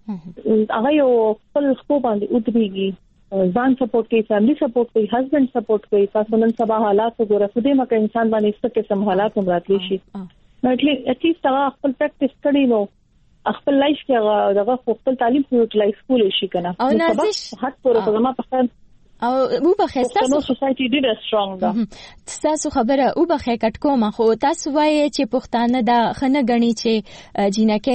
S7: نه هغه یو خپل خو باندې ودرېږي ځان سپورټ کوي فیملی سپورټ کوي هسبند سپورټ کوي تاسو نن سبا حالات وګوره خو دې مکه انسان باندې څه قسم حالات هم راتلی شي نو اټلیسټ هغه خپل پریکټیس کړی نو خپل لایف کې دغه خپل تعلیم په یوټیلایز کول شي کنه
S5: او نازش
S7: حق پر په ما په
S5: او او بخې تاسو
S7: سوسايټي ډیره سترونګ ده
S5: تاسو خبره او بخې کټ کوم خو تاسو وایي چې پښتانه دا خنه غني چې جنکه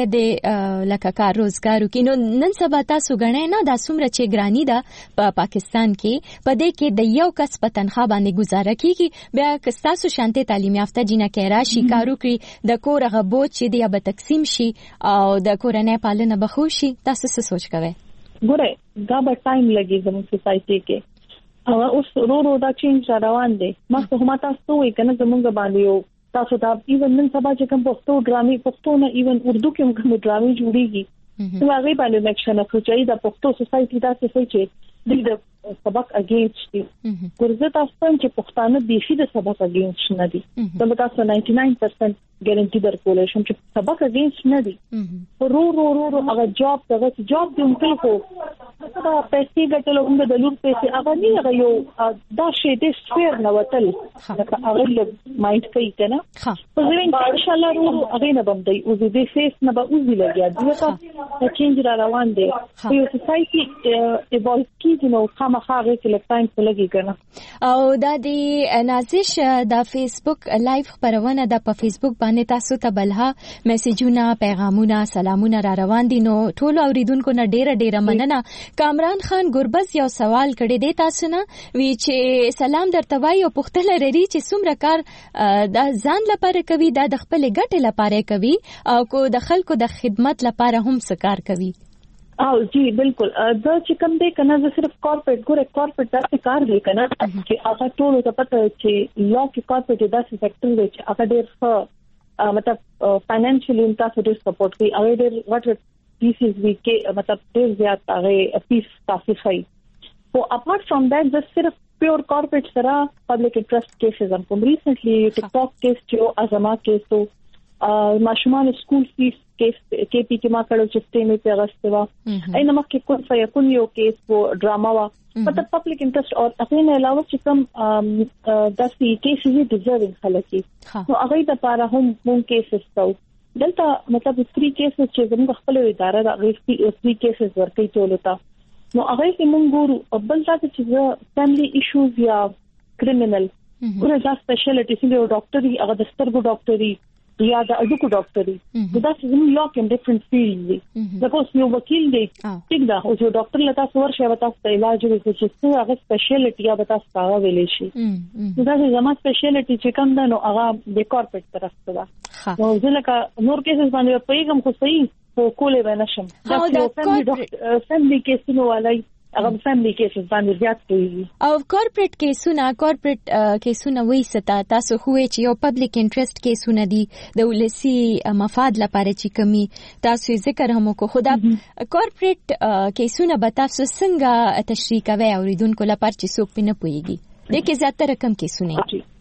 S5: د لکه کار روزګارو کې نو نن سبا تاسو غنئ نه د سومره چې ګرانی ده په پا پاکستان کې په دې کې د یو کس په تنخواه باندې گزاره کیږي بیا که تاسو شانته تعلیم یافته جنکه راشي کارو کوي د کور غبوت چې دی به تقسیم شي او د کورنۍ پالنه بخو شي تاسو څه سوچ کوئ
S7: ګوره دا به ټایم لګي زموږ سوسايټي کې او اوس رو رو دا چینج روان دي مخکې هم تاسو وی کنه زمونږ باندې یو تاسو دا ایون نن سبا چې کوم پښتو ډرامې پښتو نه ایون اردو کې هم کوم ډرامې جوړيږي نو هغه باندې مکشنه کوچای د پښتو سوسايټي دا څه چې د سبق اگینسټ دي ورزه تاسو چې پښتانه د شي د سبق اگینسټ نه دي دا تاسو ناینټي ناین پرسنټ ګارانټي درکولای شم چې سبق اگینسټ نه دي رو رو رو رو هغه جاب دغه جاب دی موږ خو دا پیسې ګټلو موږ د لور پیسې هغه نه هغه یو دا شی د سپیر نه وتل هغه له مایند کوي کنه په ځین ان شاء الله رو هغه نه باندې او دې فیس نه به اوزي لګیا دا چینج را روان دي یو سوسايټي ایوالو کیږي نو خامخاغه کې لټایم په لګي کنه
S5: او دا دی نازش د فیسبوک لایو خبرونه د په فیسبوک باندې تاسو ته بلها میسجونه پیغامونه سلامونه را روان دي نو ټول اوریدونکو نه ډیره ډیره مننه کامران خان ګوربز یو سوال کړی دی تاسو نه وی چې سلام درته وایو پختل لري چې څومره کار د ځان لپاره کوي د خپل ګټه لپاره کوي او کو د خلکو د خدمت لپاره هم څه کار کوي
S7: او جی بالکل دا چې کوم دی کنه زه صرف کارپوریټ ګوره کارپوریټ داسې کار دی کنه چې هغه ټول ته پته چې لا کې کارپوریټ داسې سېکټر دی چې هغه ډېر ښه مطلب فاینانشلی تاسو ډېر سپورټ کوي هغه ډېر واټ پیسز وی کې مطلب ډېر زیات هغه پیس تاسو ښي او اپارټ فرام دیٹ جست صرف پیور کارپوریټ سره پبلک انټرست کیسز هم کوم ریسنټلی ټیک ټاک کیس چې ازما کیس تو ماشومان سکول فیس کیس کې پی کې ما کړو چې سټې په غستوا اینما کې کوم فیکون یو کیس وو ډراما وا مطلب پبلک انټرست او هغه نه علاوه چې کوم داسې کیسز دي ډیزرvinګ خلک نو هغه د لپاره هم مون کیسز تو دلته مطلب فری کیسز چې زموږ خپل اداره د غیرتي فری کیسز ورکوي ټولته نو هغه کې مونږ ګورو بل ځکه چې فیملی ایشوز یا کریمینل ورته سپیشلیټی سي یو ډاکټري هغه د سترګو ډاکټري یا د اډوکو ډاکټري دا چې زموږ یو کوم ډیفرنٹ فیلډ دي لکه اوس یو وکیل دی ټیک دا او یو ډاکټر لته څور شي وتا ست علاج وکړي چې څه هغه سپیشلیټي یا وتا ست هغه ویلې شي دا چې زما سپیشلیټي چې کوم دا نو هغه د کارپوریټ طرف ته ده نو ځکه نور کیسز باندې پیغام خو صحیح خو کولې ونشم دا یو فیملی کیسونو ولای هغه فیملی کیسز باندې زیات کوي
S5: او کارپوریټ کیسونه کارپوریټ کیسونه وې ستا تاسو خو چې یو پبلک انټرست کیسونه دي د ولسی مفاد لپاره چې کمی تاسو ذکر هم کو خدا کارپوریټ کیسونه به تاسو څنګه تشریح کوي اوریدونکو لپاره چې څوک پنه پويږي دغه زیاتره کم کیسونه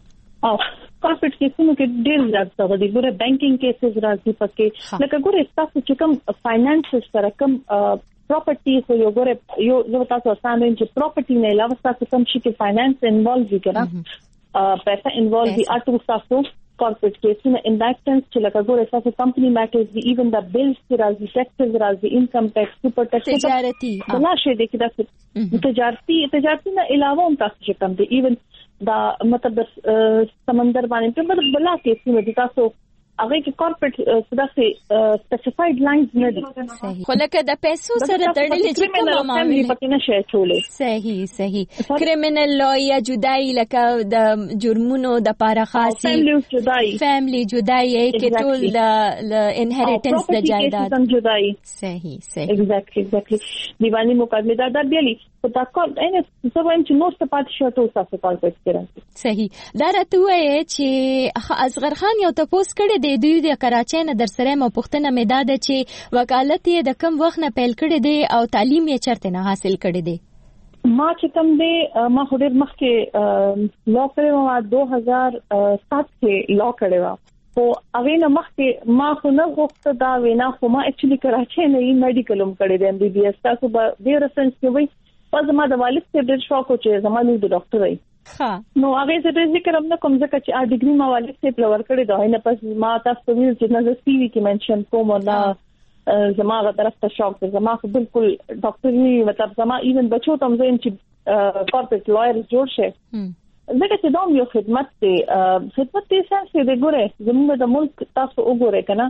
S7: او کارپوریټ کیسونو کې ډېر زیات څه دي ګوره بانکینګ کیسز راځي پکې لکه ګوره تاسو چې کوم فاینانس سره کوم پراپرټي خو یو ګوره یو زه تاسو سره چې پراپرټي نه علاوه تاسو کوم شي کې فاینانس انوالو دي کنه پیسې انوالو دي اټو تاسو کارپوریټ کیسونه ان دات سنس چې لکه ګوره تاسو کمپنی میټرز دي ایون د بیلز راځي ټیکسز راځي انکم ټیکس سپر ټیکس
S5: تجارتي
S7: دا شی دي کې تاسو تجارتي تجارتي نه علاوه هم تاسو چې کوم دي ایون دا مطلب سمندر باندې په بلا کیسونه دي تاسو هغه کې کارپوریټ صدا سي سپیسیفاید لاینز نه دي
S5: صحیح خو لکه د پیسو سره تړلې چې کومه معاملې
S7: پکې نشي چولې
S5: صحیح صحیح کریمینل لا یا جدای لکه د جرمونو د پاره خاصي
S7: فیملی جدای
S5: فیملی جدای کې ټول د انهریټنس د جایداد
S7: جدای
S5: صحیح صحیح
S7: ایگزیکټلی ایگزیکټلی دیوانی مقدمه دا د بیلی په تا کول ان څه وایم چې نو څه پات شو ته تاسو کال پېښ
S5: صحیح دا راته وایي چې اصغر خان یو تاسو کړه د دوی د کراچۍ نه در سره مو پښتنه مې دا ده چې وکالت یې د کم وخت نه پیل کړی دی او تعلیم یې چرته نه حاصل کړی دی
S7: ما چې کوم دی ما خو ډېر مخکې لا کړو ما دو هزار سات کې لا کړو خو هغه نه مخکې ما خو نه غوښته دا وینا خو ما اکچولی کراچۍ نه یې میډیکلوم کړی دی ام بي بي اس تاسو به ډېر رسنس کوي په زما د والد څخه ډېر شوق و چې زما نو د ډاکټر وي
S5: ها
S7: نو هغه زه ذکر هم نه کوم ځکه چې ا ډیګري ما والد څخه پلور کړی دا نه پس ما تاسو ویل چې نه سی وی کې منشن کوم نه زما غا طرف ته شوق دی زما خو بالکل ډاکټر وی مطلب زما ایون بچو ته زم چې کارپوریټ لایر جوړ شه زه چې دوم یو خدمت دی خدمت دې څنګه دی ګوره زموږ د ملک تاسو وګورئ کنه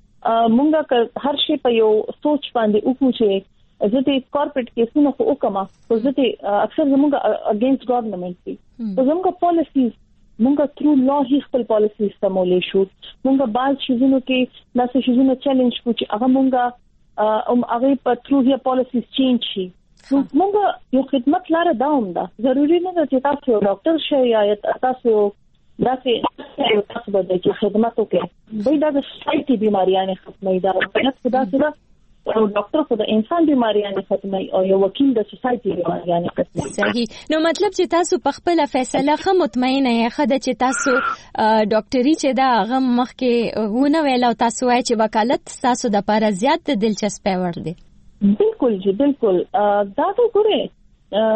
S7: مونږه هر شي په یو سوچ باندې وکړو چې زه د کارپوریټ کیسونو په وکما خو زه د اکثر زموږ اگینست گورنمنت دي زموږ پالیسیز مونږه ترو لا هی خپل پالیسیز سمولې شو مونږه بعض شیزونو کې داسې شیزونو چیلنج کو چې هغه مونږه ام هغه په ترو هی پالیسیز چینج شي مونږه یو خدمت لاره داوم ده ضروری نه ده چې تاسو ډاکټر شئ یا تاسو داسې تاسو به د خدمت وکړئ دوی د سوسایټي بیماریانه ختمي دا په خدا سره او ډاکټر خو د انسان بیماریانه ختمي او یو وکیل د سوسایټي بیماریانه ختمي
S5: صحیح نو مطلب چې تاسو په خپل فیصله خه مطمئنه یې خدای چې تاسو ډاکټري چې دا غم مخ کې ونه ویل او تاسو وايي چې وکالت تاسو د لپاره زیات دلچسپي ور دي
S7: بالکل جی بالکل دا ته ګوره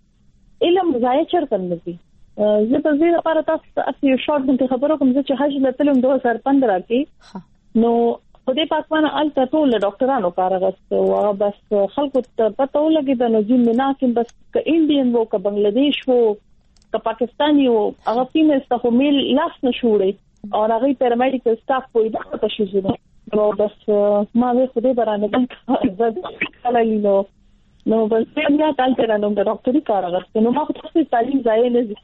S7: علم ځای چرته نه دي زه په دې لپاره تاسو اصلي شارټ د خبرو کوم چې حج لتلم دو هزار پندرہ کې نو په دې پاکوانه الته ټول ډاکټرانو کار غوښته او بس خلکو ته پته ولګی د نو جن نه کې بس ک انډین وو ک بنگلاديش وو ک پاکستاني وو هغه فیمیل ته میل لاس نشوړي او هغه پیرامیډیکل سټاف په دغه تشویزونه نو بس ما وې خو دې برانه د کله لینو نو بس بیا تاسو رانو د ډاکټري کار غوښته نو ما خو تاسو تعلیم ځای نه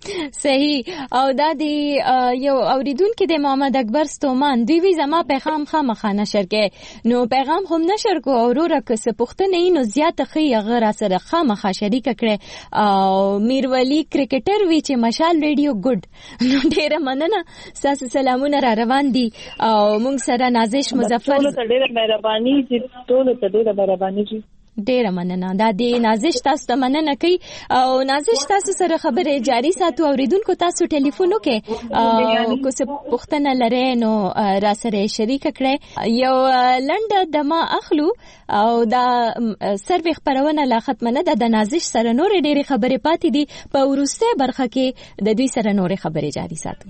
S5: صحیح او دا دی یو اوریدونکو د محمد اکبر ستومان دوی وی زما پیغام خامخا نشر کې نو پیغام هم نشر کو اوروره که څه پښتنه نو زیات خي غیر سره خامخا شریک کړي او میرولی کرکټر وی چې مشال ریډیو ګډ نو ډیره مننه تاسو سلامونه را روان دي او مونږ سره نازش مظفر
S7: ټول ته ډیره مهرباني چې ټول ته ډیره مهرباني جی
S5: ډیره مننه دا دی نازش تاسو ته مننه کوي او نازش تاسو سره خبره جاری ساتو اوریدونکو تاسو ټلیفون وکړئ او کو څه پوښتنه لرئ نو را سره شریک کړئ یو لنډه دمه اخلو او دا سروي خبرونه لا ختم نه ده د نازش سره نور ډیره خبره پاتې دي په ورسته برخه کې د دوی سره نور خبره جاری ساتو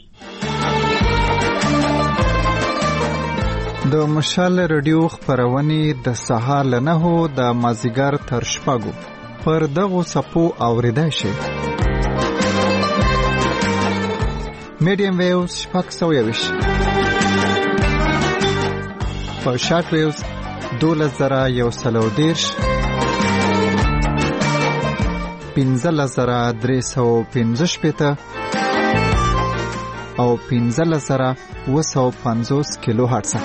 S1: د مشال رادیو خبرونه د سهار لنهو د مازیګر تر شپږو پر دغه سپو اوریدای شي میډیم ویوز شپږ سوه یوش په شارټ ویوز دولس زره یو سل او دېرش، پنځلس زره درې سوه پنځه شپېته او پنځلس زره اوه سوه پنځوس کیلو هرټز.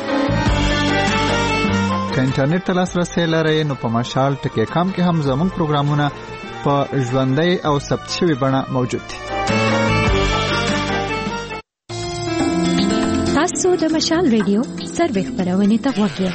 S1: که انټرنیټ ته لاسرسی لرئ نو په مشال ټکی کام کې هم زموږ پروګرامونه په ژوندۍ او ثبت شوي بڼه موجود دي.
S5: تاسو د مشال ریډیو سروې خپرونې ته غوږ یاست.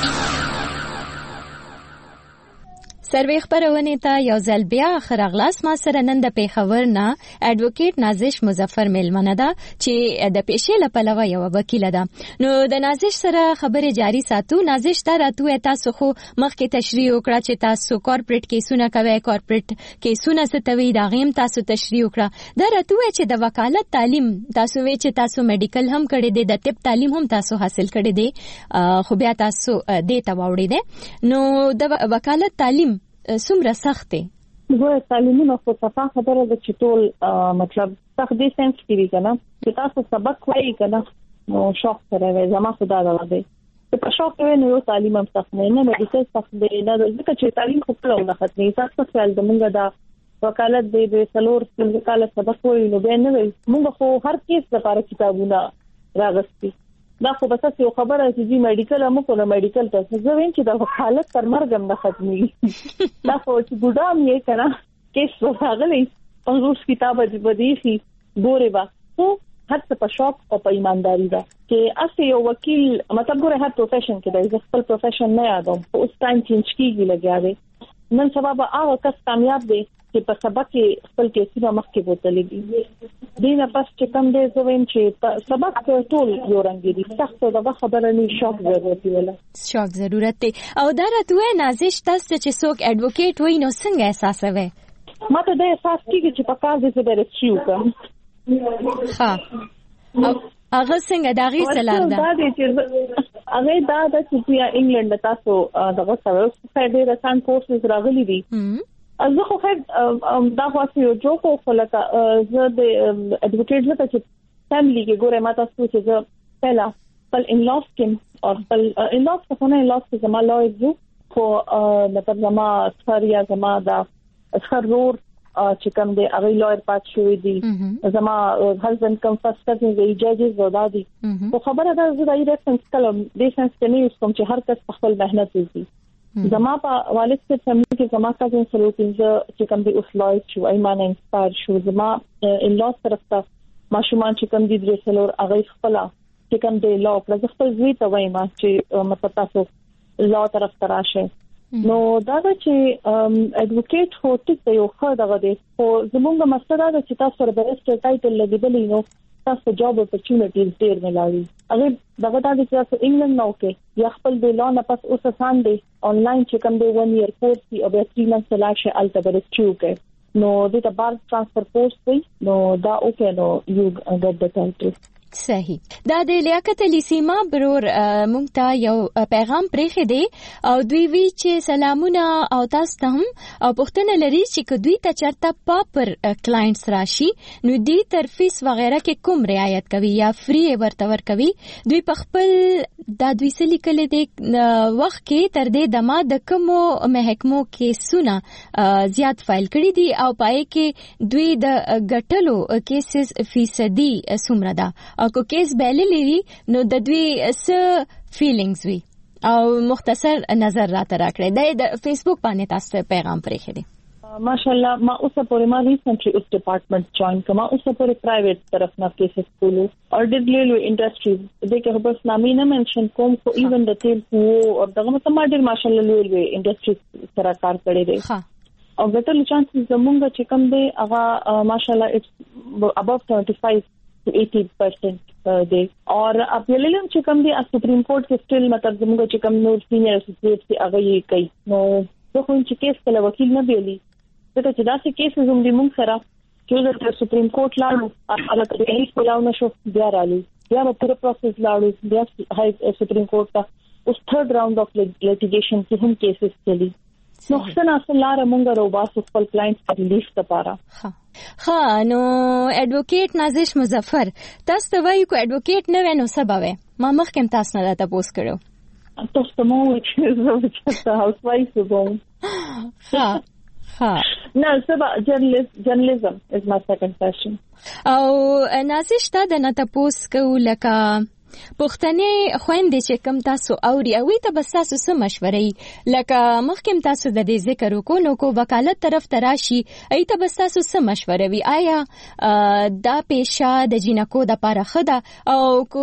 S5: سروې خپرونې ته یو ځل بیا خراغلاس ما سره نن د پیښور نه اډوکیټ نازش مظفر میلمنه ده چې د پیښې له پلوه یو وکیل ده. نو د نازش سره خبرې جاری ساتو. نازش ته راتوې تاسو خو مخکې تشریح وکړه چې تاسو کارپوریټ کیسونه کوي، کارپوریټ کیسونه ستوي دا غیم تاسو تشریح وکړه. دا راتوې چې د وکالت تعلیم تاسو وی چې تاسو میډیکل هم کړی دی، د طب تعلیم هم تاسو حاصل کړی دی، خو بیا تاسو دې ته واوړی دی. نو د وکالت تعلیم څومره سخت دی؟
S7: زه تعلیمونه خو صفه خبره ده چې ټول مطلب سخت دي سنس کیږي کنه چې تاسو سبق وایي کنه نو شوق سره وي زما خدا دا وایي چې په شوق وي نو تعلیم هم سخت نه نه مېډیکل سخت دی نه ځکه چې تعلیم خو په لور نه ختمي. تاسو خیال د مونږه دا وکالت دی د سلور وکالت سبق وایي نو به نه وي مونږ خو هر کیس لپاره کتابونه راغستي. دا خو بس یو خبره چې جی میډیکل هم کوله میډیکل ته زه وین چې دا حالت تر مرګ هم نه ختمي. دا خو چې ګډام یې کنه کیس راغلی اوس کتابه دی بدی شي ګوره با خو هر څه په شوق او په ایمانداری ده چې اصل یو وکیل مطلب ګوره هر پروفیشن کې دی خپل پروفیشن نه یادوم اوس ټایم چینج کیږي لګیا دی. نن سبا به هغه کس کامیاب دی چې په سبق کې خپل کیسونه مخکې بوتلېږي. دینه پس چې کوم دی زه وایم چې سبق ټول یو رنګ دي سخت دا خبره نه شوق ضرورت دی ولا
S5: شوق ضرورت دی. او دا راتوې نازش تاسو چې څوک اډوکیټ وای نو څنګه احساسوي؟
S7: ماته دا احساس کیږي چې په کار دې زبر شيو کوم.
S5: ها هغه څنګه دا غي سلام ده
S7: دا دې چې هغه دا د چې انګلند تاسو دغه سره څه رسان کورسز راغلي دي. زه خو خیر دا واسه یو جوکو خلک زه د اډوکیټ زته چې فیملی کې ګوره ما تاسو چې زه پهلا خپل ان لاس کې او خپل ان لاس څخه نه لاس کې زما لوی جو خو مطلب زما ثریا زما دا خرور چې کوم دی هغه لویر پات شوې دي زما هسبند کوم فرست کزن دی ججز ودا دي خو خبره ده زه دای ریفرنس کلم د سنس کې نه کوم چې هر کس خپل مهنت کوي. زما په والد سره فیملی کې زما کزن سره چې کوم دی اوس لوی شو ایمان انسپایر شو زما ان لاس طرف ته ماشومان چې کوم دی درې سلور هغه خپل چې کوم دی لا پرځ خپل زوی ته وایم چې مطلب تاسو لا طرف تراشه نو دا چې اډوکیټ هو ټیک یو خو دغه دی خو زمونږ مسله دا چې تاسو سره بیرسټر ټایټل لګیدلی نو تاسو جاب اپورچونټیز ډیر ملایي. هغه دغه دا چې تاسو انګلند نو کې یا خپل د لا نه پس اوس آسان دی آنلاین چې کوم دی ون ایئر کورس دی او بیا تhree months لاشه الته برسټیو کې نو د بار ترانسفر کورس دی نو دا اوکې نو یو ګټ د ټایټل.
S5: صحیح. دا د لیاقت علی سیما برور مونږ ته یو پیغام پرېخې دی او دوی وی چې سلامونه او تاسو ته هم او پوښتنه لري چې دوی ته چرته پاپر کلاینټس راشي نو دوی تر فیس وغیرہ کې کوم رعایت کوي یا فری ورته ور کوي. دوی په خپل دا دوی سلی کله دی وخت کې تر دې دمه د کومو محکمو کې سونه زیات فایل کړی دي او پای کې دوی د غټلو کیسز فیصدي سومره ده او کو کیس بیللی وی نو د دوی څه فیلینګز وی او مختصر نظر راته راکړی دی د فیسبوک باندې تاسو ته پیغام پرېښی دی.
S7: ماشاءالله ما اوسه پورې ما ریسنټلی اوس ډپارټمنټ جوائن کما اوسه پورې پرایویټ طرف نه کیسز کولو او ډېر لیلو انډستریز دغه بس نامې نه منشن کوم خو ایون د تیل خو او دغه مطلب ډېر ماشاءالله لیلو انډستریز سره کار کړی دی او ګټل چانسز زمونږ چې کوم دی هغه ماشاءالله اټس اباف seventy-five to eighty percent دی اور اپیللم چې کوم دی سپریم کورټ کې سټیل مطلب زموږ چې کوم نور سینیئر اسوسییټ چې هغه یې کوي نو زه خو چې کیس کله وکیل نه بیلی ته چې دا څه کیس زموږ د موږ سره چې د سپریم کورټ لاړو هغه ته هیڅ کولاو نشو بیا رالي بیا په پوره پروسس لاړو بیا هاي سپریم کورټ ته اوس تھرد راوند اف لیټیګیشن کې هم کیسز چلی نو څنګه اصل لار مونږ روباسو خپل کلاینټس په لیست لپاره.
S5: ها ها نو اډوکیټ نازش مظفر تاسو ته وایي کو اډوکیټ نه ونه سبب ما مخکې تاسو نه تاسو کړو
S7: تاسو مو چې زه هاوس وایف وم.
S5: ها ها
S7: نه سبا جرنالست جرنالیزم از ما سیکنډ پیشن.
S5: او نازش تا د نه تاسو کو لکه پښتنې خويندې چې کوم تاسو اوري او ته بس تاسو سم مشورې لکه مخکې تاسو د دې ذکر وکړو نو کو وکالت طرف تراشي ای ته بس تاسو سم مشورې وي آیا دا پیشه د جینکو د پاره خده او کو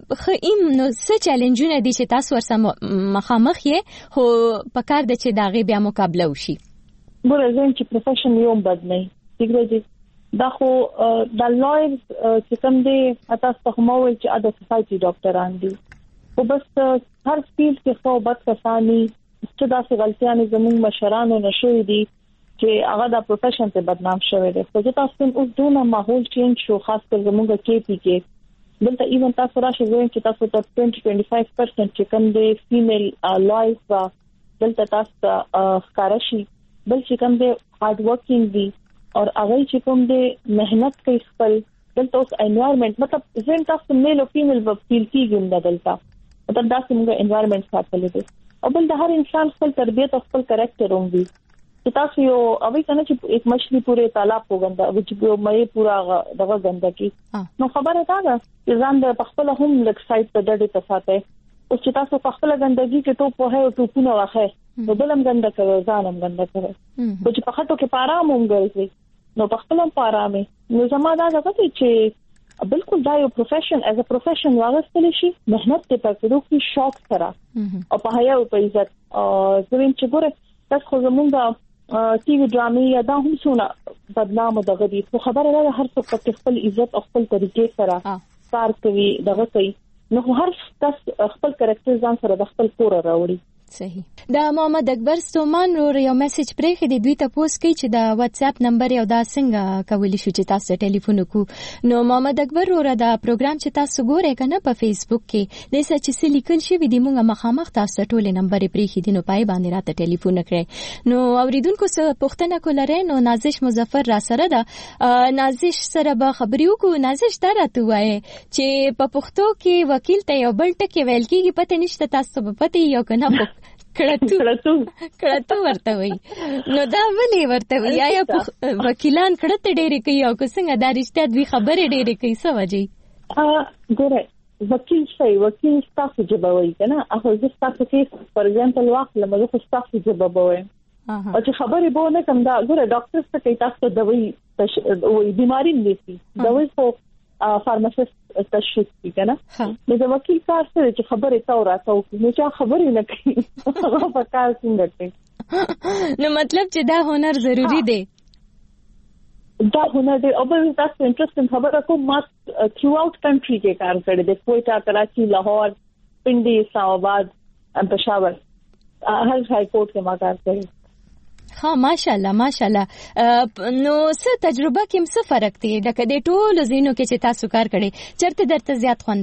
S5: خیم نو څه چیلنجونه دي چې تاسو ورسره مخامخ یې خو پکار د چې داغه بیا مقابله وشي.
S7: ګوره زم چې پروفیشن یو بد نه دی دا خو د لایرز چې کوم دی تاسو ته مو چې اده سوسايټي ډاکټران دي او بس هر فیلډ کې خو بد کسانی چې دا څه غلطیاں زموږ مشرانو نشوي دي چې هغه د پروفیشن ته بدنام شوی دی. خو چې تاسو اوس دونه ماحول چینج شو خاص کر زموږ کې پی کې دلته ایون تاسو راشي زوین چې تاسو ته twenty to twenty-five percent چې کوم دی فیمیل لایرز دلته تاسو ښکارشي بل چې کوم دی هارد ورکینګ دي اور هغه چې کوم دې مهنت کوي خپل دلته اوس انوایرنمنت مطلب زم تاسو میل او فیمیل په فیل کېږي دلته مطلب دا څنګه انوایرنمنت ساتل دي او بل د هر انسان خپل تربیت او خپل کریکټر هم دي چې تاسو یو اوی کنه چې یک مچھلی پورے تالاب کو غندا او چې یو مې پورا دغه غندا کی نو خبره دا ده چې ځان د خپل هم لک سایت په ډډه تفاته او چې تاسو په خپل غندګي کې ټوپ وه او ټوپونه واخه نو بلم غندا کوي ځانم غندا کوي او چې په خټو کې پارا مونږ ګرځي نو په خپل پارامه نو زما دا غوښتي چې بالکل دا یو پروفیشن ایز ا پروفیشن واغستل شي مهنت ته پکړو کې شوق سره او په حیا او په عزت او زمين چې ګوره تاسو خو زمونږ ټي وي ډرامې یا دا هم څونه بدنام دغه دي خو خبره ده هر څوک په خپل عزت او خپل طریقې سره کار کوي دغه کوي نو هر کس خپل کریکټر ځان سره د خپل کور راوړي.
S5: صحیح. دا محمد اکبر ستومان ور یو میسج پرې خې د دوی ته پوس کوي چې دا واتس اپ نمبر یو دا څنګه کولی شو چې تاسو ټلیفون وکړو نو محمد اکبر ور دا پروګرام چې تاسو ګورئ کنه په فیسبوک کې د سچ چې لیکل شي د موږ مخامخ تاسو ټول نمبر پرې خې دي نو پای باندې راته ټلیفون کړئ نو اوریدونکو څه پوښتنه کولره نو نازش مظفر را سره ده نازش سره به خبريو کو نازش دا راته وایي چې په پښتو کې وکیل ته یو بل ټکی ویل کیږي پته نشته تاسو په پته یو کنه کړهتو کړهتو ورته وي نو دا ولې ورته وي یا وکیلان کړهته ډېرې کوي او څنګه دا رښتیا دوی خبره ډېرې کوي څه وجه
S7: ا ګوره وکیل شي وکیل تاسو جوابوي کنه هغه زه تاسو کې فور ایگزامپل واخ لمه زه تاسو جوابوي او چې خبرې به نه کوم دا ګوره ډاکټر څه کوي تاسو دوی وي بیماری نيسي دوی خو فارماسیست تشخیص کی کنه نو د وکیل کار سره چې خبرې تا راته نو چې خبرې نه کوي هغه په کار څنګه کوي
S5: نو مطلب چې دا هنر ضروری دی
S7: دا هنر دی او به تاسو انټرېسټینګ خبره کوم ما تھرو آؤٹ کنټری کې کار کړی دی کوئټه کراچي لاهور پنډي اسلام آباد پېښور هر ځای کوټ کې ما کار کړی.
S5: ها ماشاءالله ماشاءالله نو څه تجربه کې څه فرق دی لکه د ټولو زینو کې چې تاسو کار کړی چرته درته زیات خوند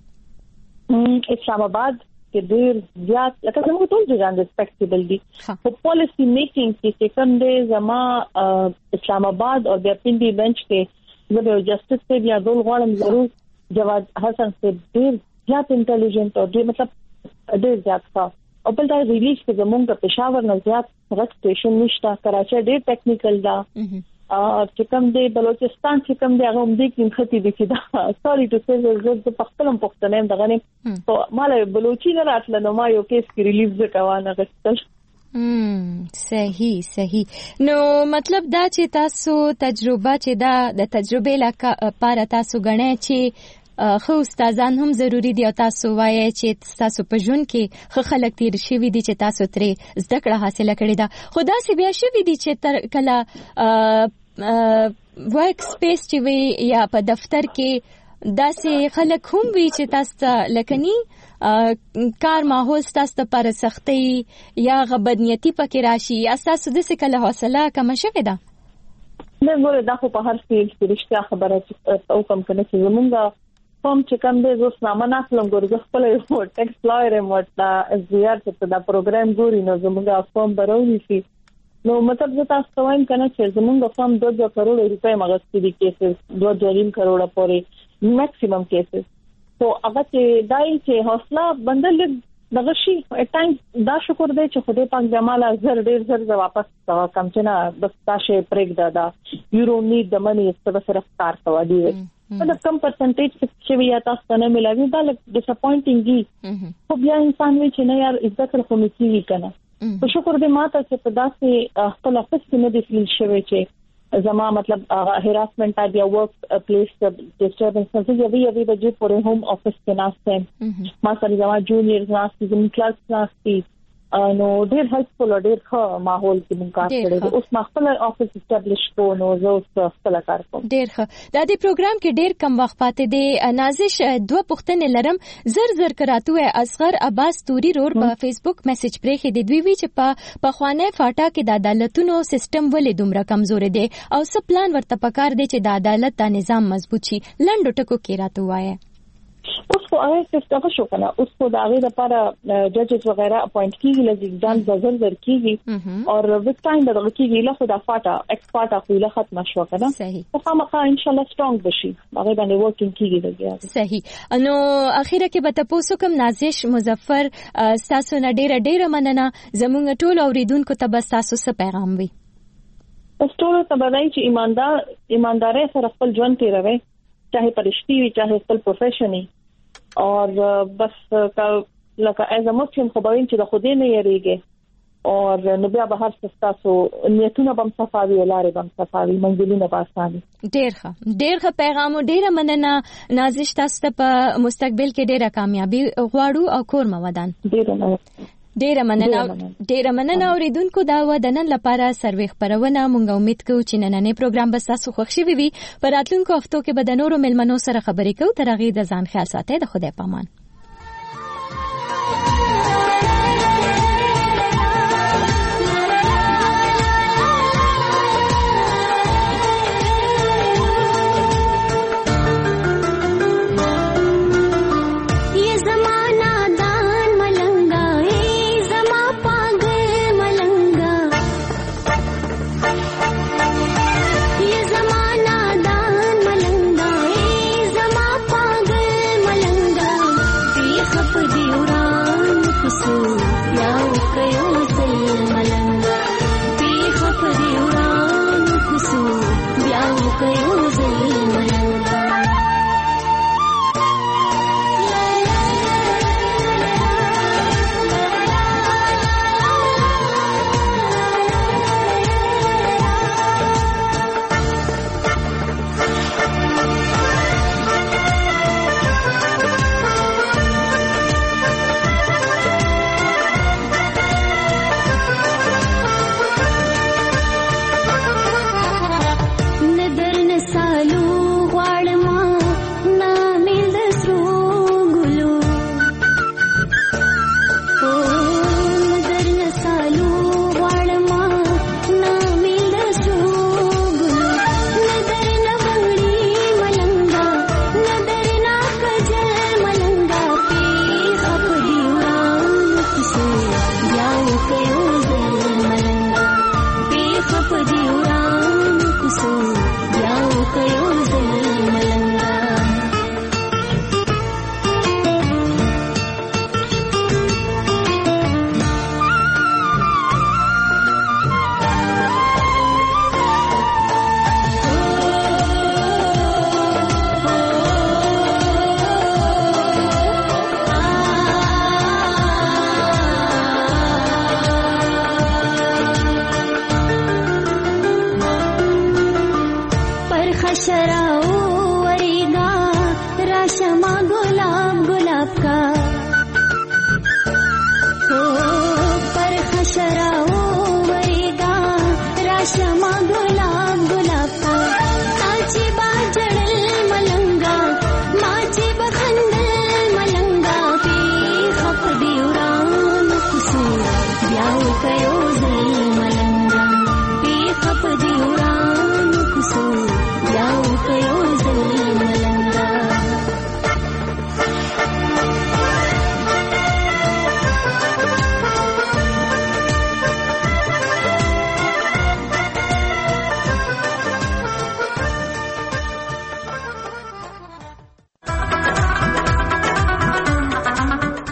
S5: درکې
S7: اسلام آباد کې ډیر زیات لکه زموږ ټول ځان ریسپیکټیبل دي په پالیسی میکینګ کې کوم دی زما اسلام آباد او د پنډي بنچ کې زه د جسټس ته بیا ډول غواړم ضرور جواد حسن سے ډیر زیات انټيليجنت او ډیر مطلب ډیر زیات ښه او بل دا ریلیز کې زمونږ په پېښور نه زیات غټ سټیشن نشته کراچي ډیر ټیکنیکل دا او چې کوم دی بلوچستان چې کوم دی هغه هم دې کې ختی دي چې دا سوري ټو سې زه په خپل پښتنه هم دغه نه او مال بلوچي نه راتل نو ما یو کیس کې ریلیز وکوانه غوښتل
S5: هم صحیح صحیح نو مطلب دا چې تاسو تجربه چې دا د تجربه لپاره تاسو غنئ چې خو استادان هم ضروری دي او تاسو وایي چې تاسو په ژوند کې خو خلک تیر شوي دي چې تاسو ترې زده کړه حاصله کړې ده خدا سي بیا شوي دي چې تر کله ورک سپیس چې وي یا په دفتر کې داسې خلک هم وي چې تاسو لکني کار ماحول تاسو پر سختي یا غبدنیتی پکې راشي یا تاسو د څه کله حوصله کم شوي ده
S7: نه ګوره دا خو په هر فیلډ کې رښتیا خبره او کم کنه چې زمونږ کوم چې کوم د روسنامه ناخلم ګورځ خپل یو ټیکس لایر موټا زیار چې دا پروګرام ګوري نو زموږه فارم برونی شي نو مطلب زه تاسو وایم کنه چې زموږه فارم دوه دوه کروڑ روپے مغستی دي کیسز دوه دوه کروڑ پورې میکسیمم کیسز تو هغه چې دای چې حوصله بندل دغشي ټایم دا شکر دی چې خدای پاک جماله زر ډیر زر ز واپس کم چې نه بس تاسو پرېګ دا یو ډونټ نیډ د منی څه صرف کار کوي دی دا کم پرسنټیج چې وی تاسو نه ملایوي دا لکه ډیساپوینټینګ دی خو بیا انسان وی چې نه یار عزت سره کومې کیږي کنه په شکر دې ماته چې په داسې خپل افس کې نه دی فیل شوی چې زما مطلب هراسمنت یا ورک پلیس ډیسټربنس نه یوي یوي د جې پورې هوم افس کې ناشته ما سره زما جونیئرز ناشته زموږ کلاس ناشته نو ډیر هیلپفل او ډیر ښه ماحول کې مونږ کار کړی اوس ما خپل افس اسټابلیش کو نو زه اوس خپل کار کوم
S5: ډیر ښه د دې پروګرام کې ډیر کم وخت پاتې دی نازش دوه پوښتنې لرم زر زر کراتو اصغر عباس توري رور په فیسبوک میسج پرې دی دوی وی چې په پخوانه فاټا کې د عدالتونو سیستم ولې دومره کمزور دی او څه پلان ورته پکار دی چې د عدالت د نظام مضبوط شي لنډو ټکو کې راته وایي
S7: اوس خو هغه څه شو کنه اوس خو دا غي لپاره ججز وغیرہ اپوینټ کیږي لږ ځان ځل ځل کیږي او وخت ټایم دغه کیږي له خدا فاټا ایکس فاټا خو له ختم شو کنه صحیح خو مخه ان شاء الله سترونګ بشي هغه باندې ورکینګ کیږي لګیا
S5: صحیح نو اخیره کې به تاسو کوم نازش مظفر تاسو نه ډیره ډیره مننه زموږ ټول اوریدونکو ته به تاسو څه پیغام وي
S7: ټول ته به چې ایماندار ایمانداري سره خپل ژوند تیروي چاہے پرشتي وي چاہے خپل پروفیشن اور بس لکه ایز ا مسلم خو باید چې د خدای نه یریږي او نو بیا به هر څه تاسو نیتونه بم صفاوي لارې بم صفاوي منځلونه باساني
S5: ډیر ښه ډیر ښه پیغام ډیر مننه نازش تاسو ته په مستقبل کې ډیره کامیابی غواړو او کور مو ودان
S7: ډیر مننه
S5: ډیره مننه ډیره مننه اوریدونکو دا و د نن لپاره سروې خبرونه مونږ امید کوو چې نننې پروګرام به تاسو خوښ شي وي په راتلونکو هفتو کې به د نورو ملمنو سره خبرې کوو تر هغې د ځان خیال ساتئ د خدای پامان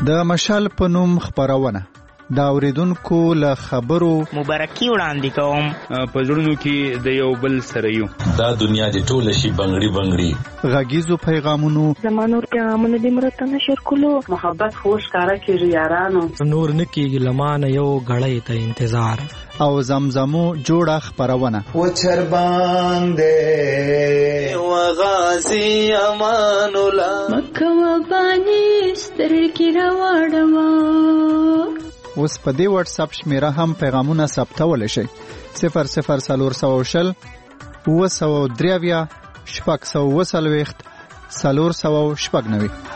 S1: د مشال په نوم خبرونه دا اوریدونکو له خبرو
S2: مبارکي وړاندې کوم
S6: په زړونو کې د یو بل سره یو
S8: دا دنیا د ټول شي بنگړي بنگړي
S1: غږیزو پیغامونو
S10: زمانو پیغامونه د مرته نشر کولو محبت خوش کارا کیږي یارانو
S25: نور نکیږي لمانه یو غړې ته انتظار
S1: او زمزمو جوړه خبرونه
S26: و چربان دې و غازی امان الله
S27: مکه و بانی ستر کی راوړم
S1: اوس په دې واتس اپ شمیره هم پیغامونه ثبتول شي صفر صفر سلور سو شل و سو دریاویا شپږ سو وسلويخت سلور سو شپږ نوي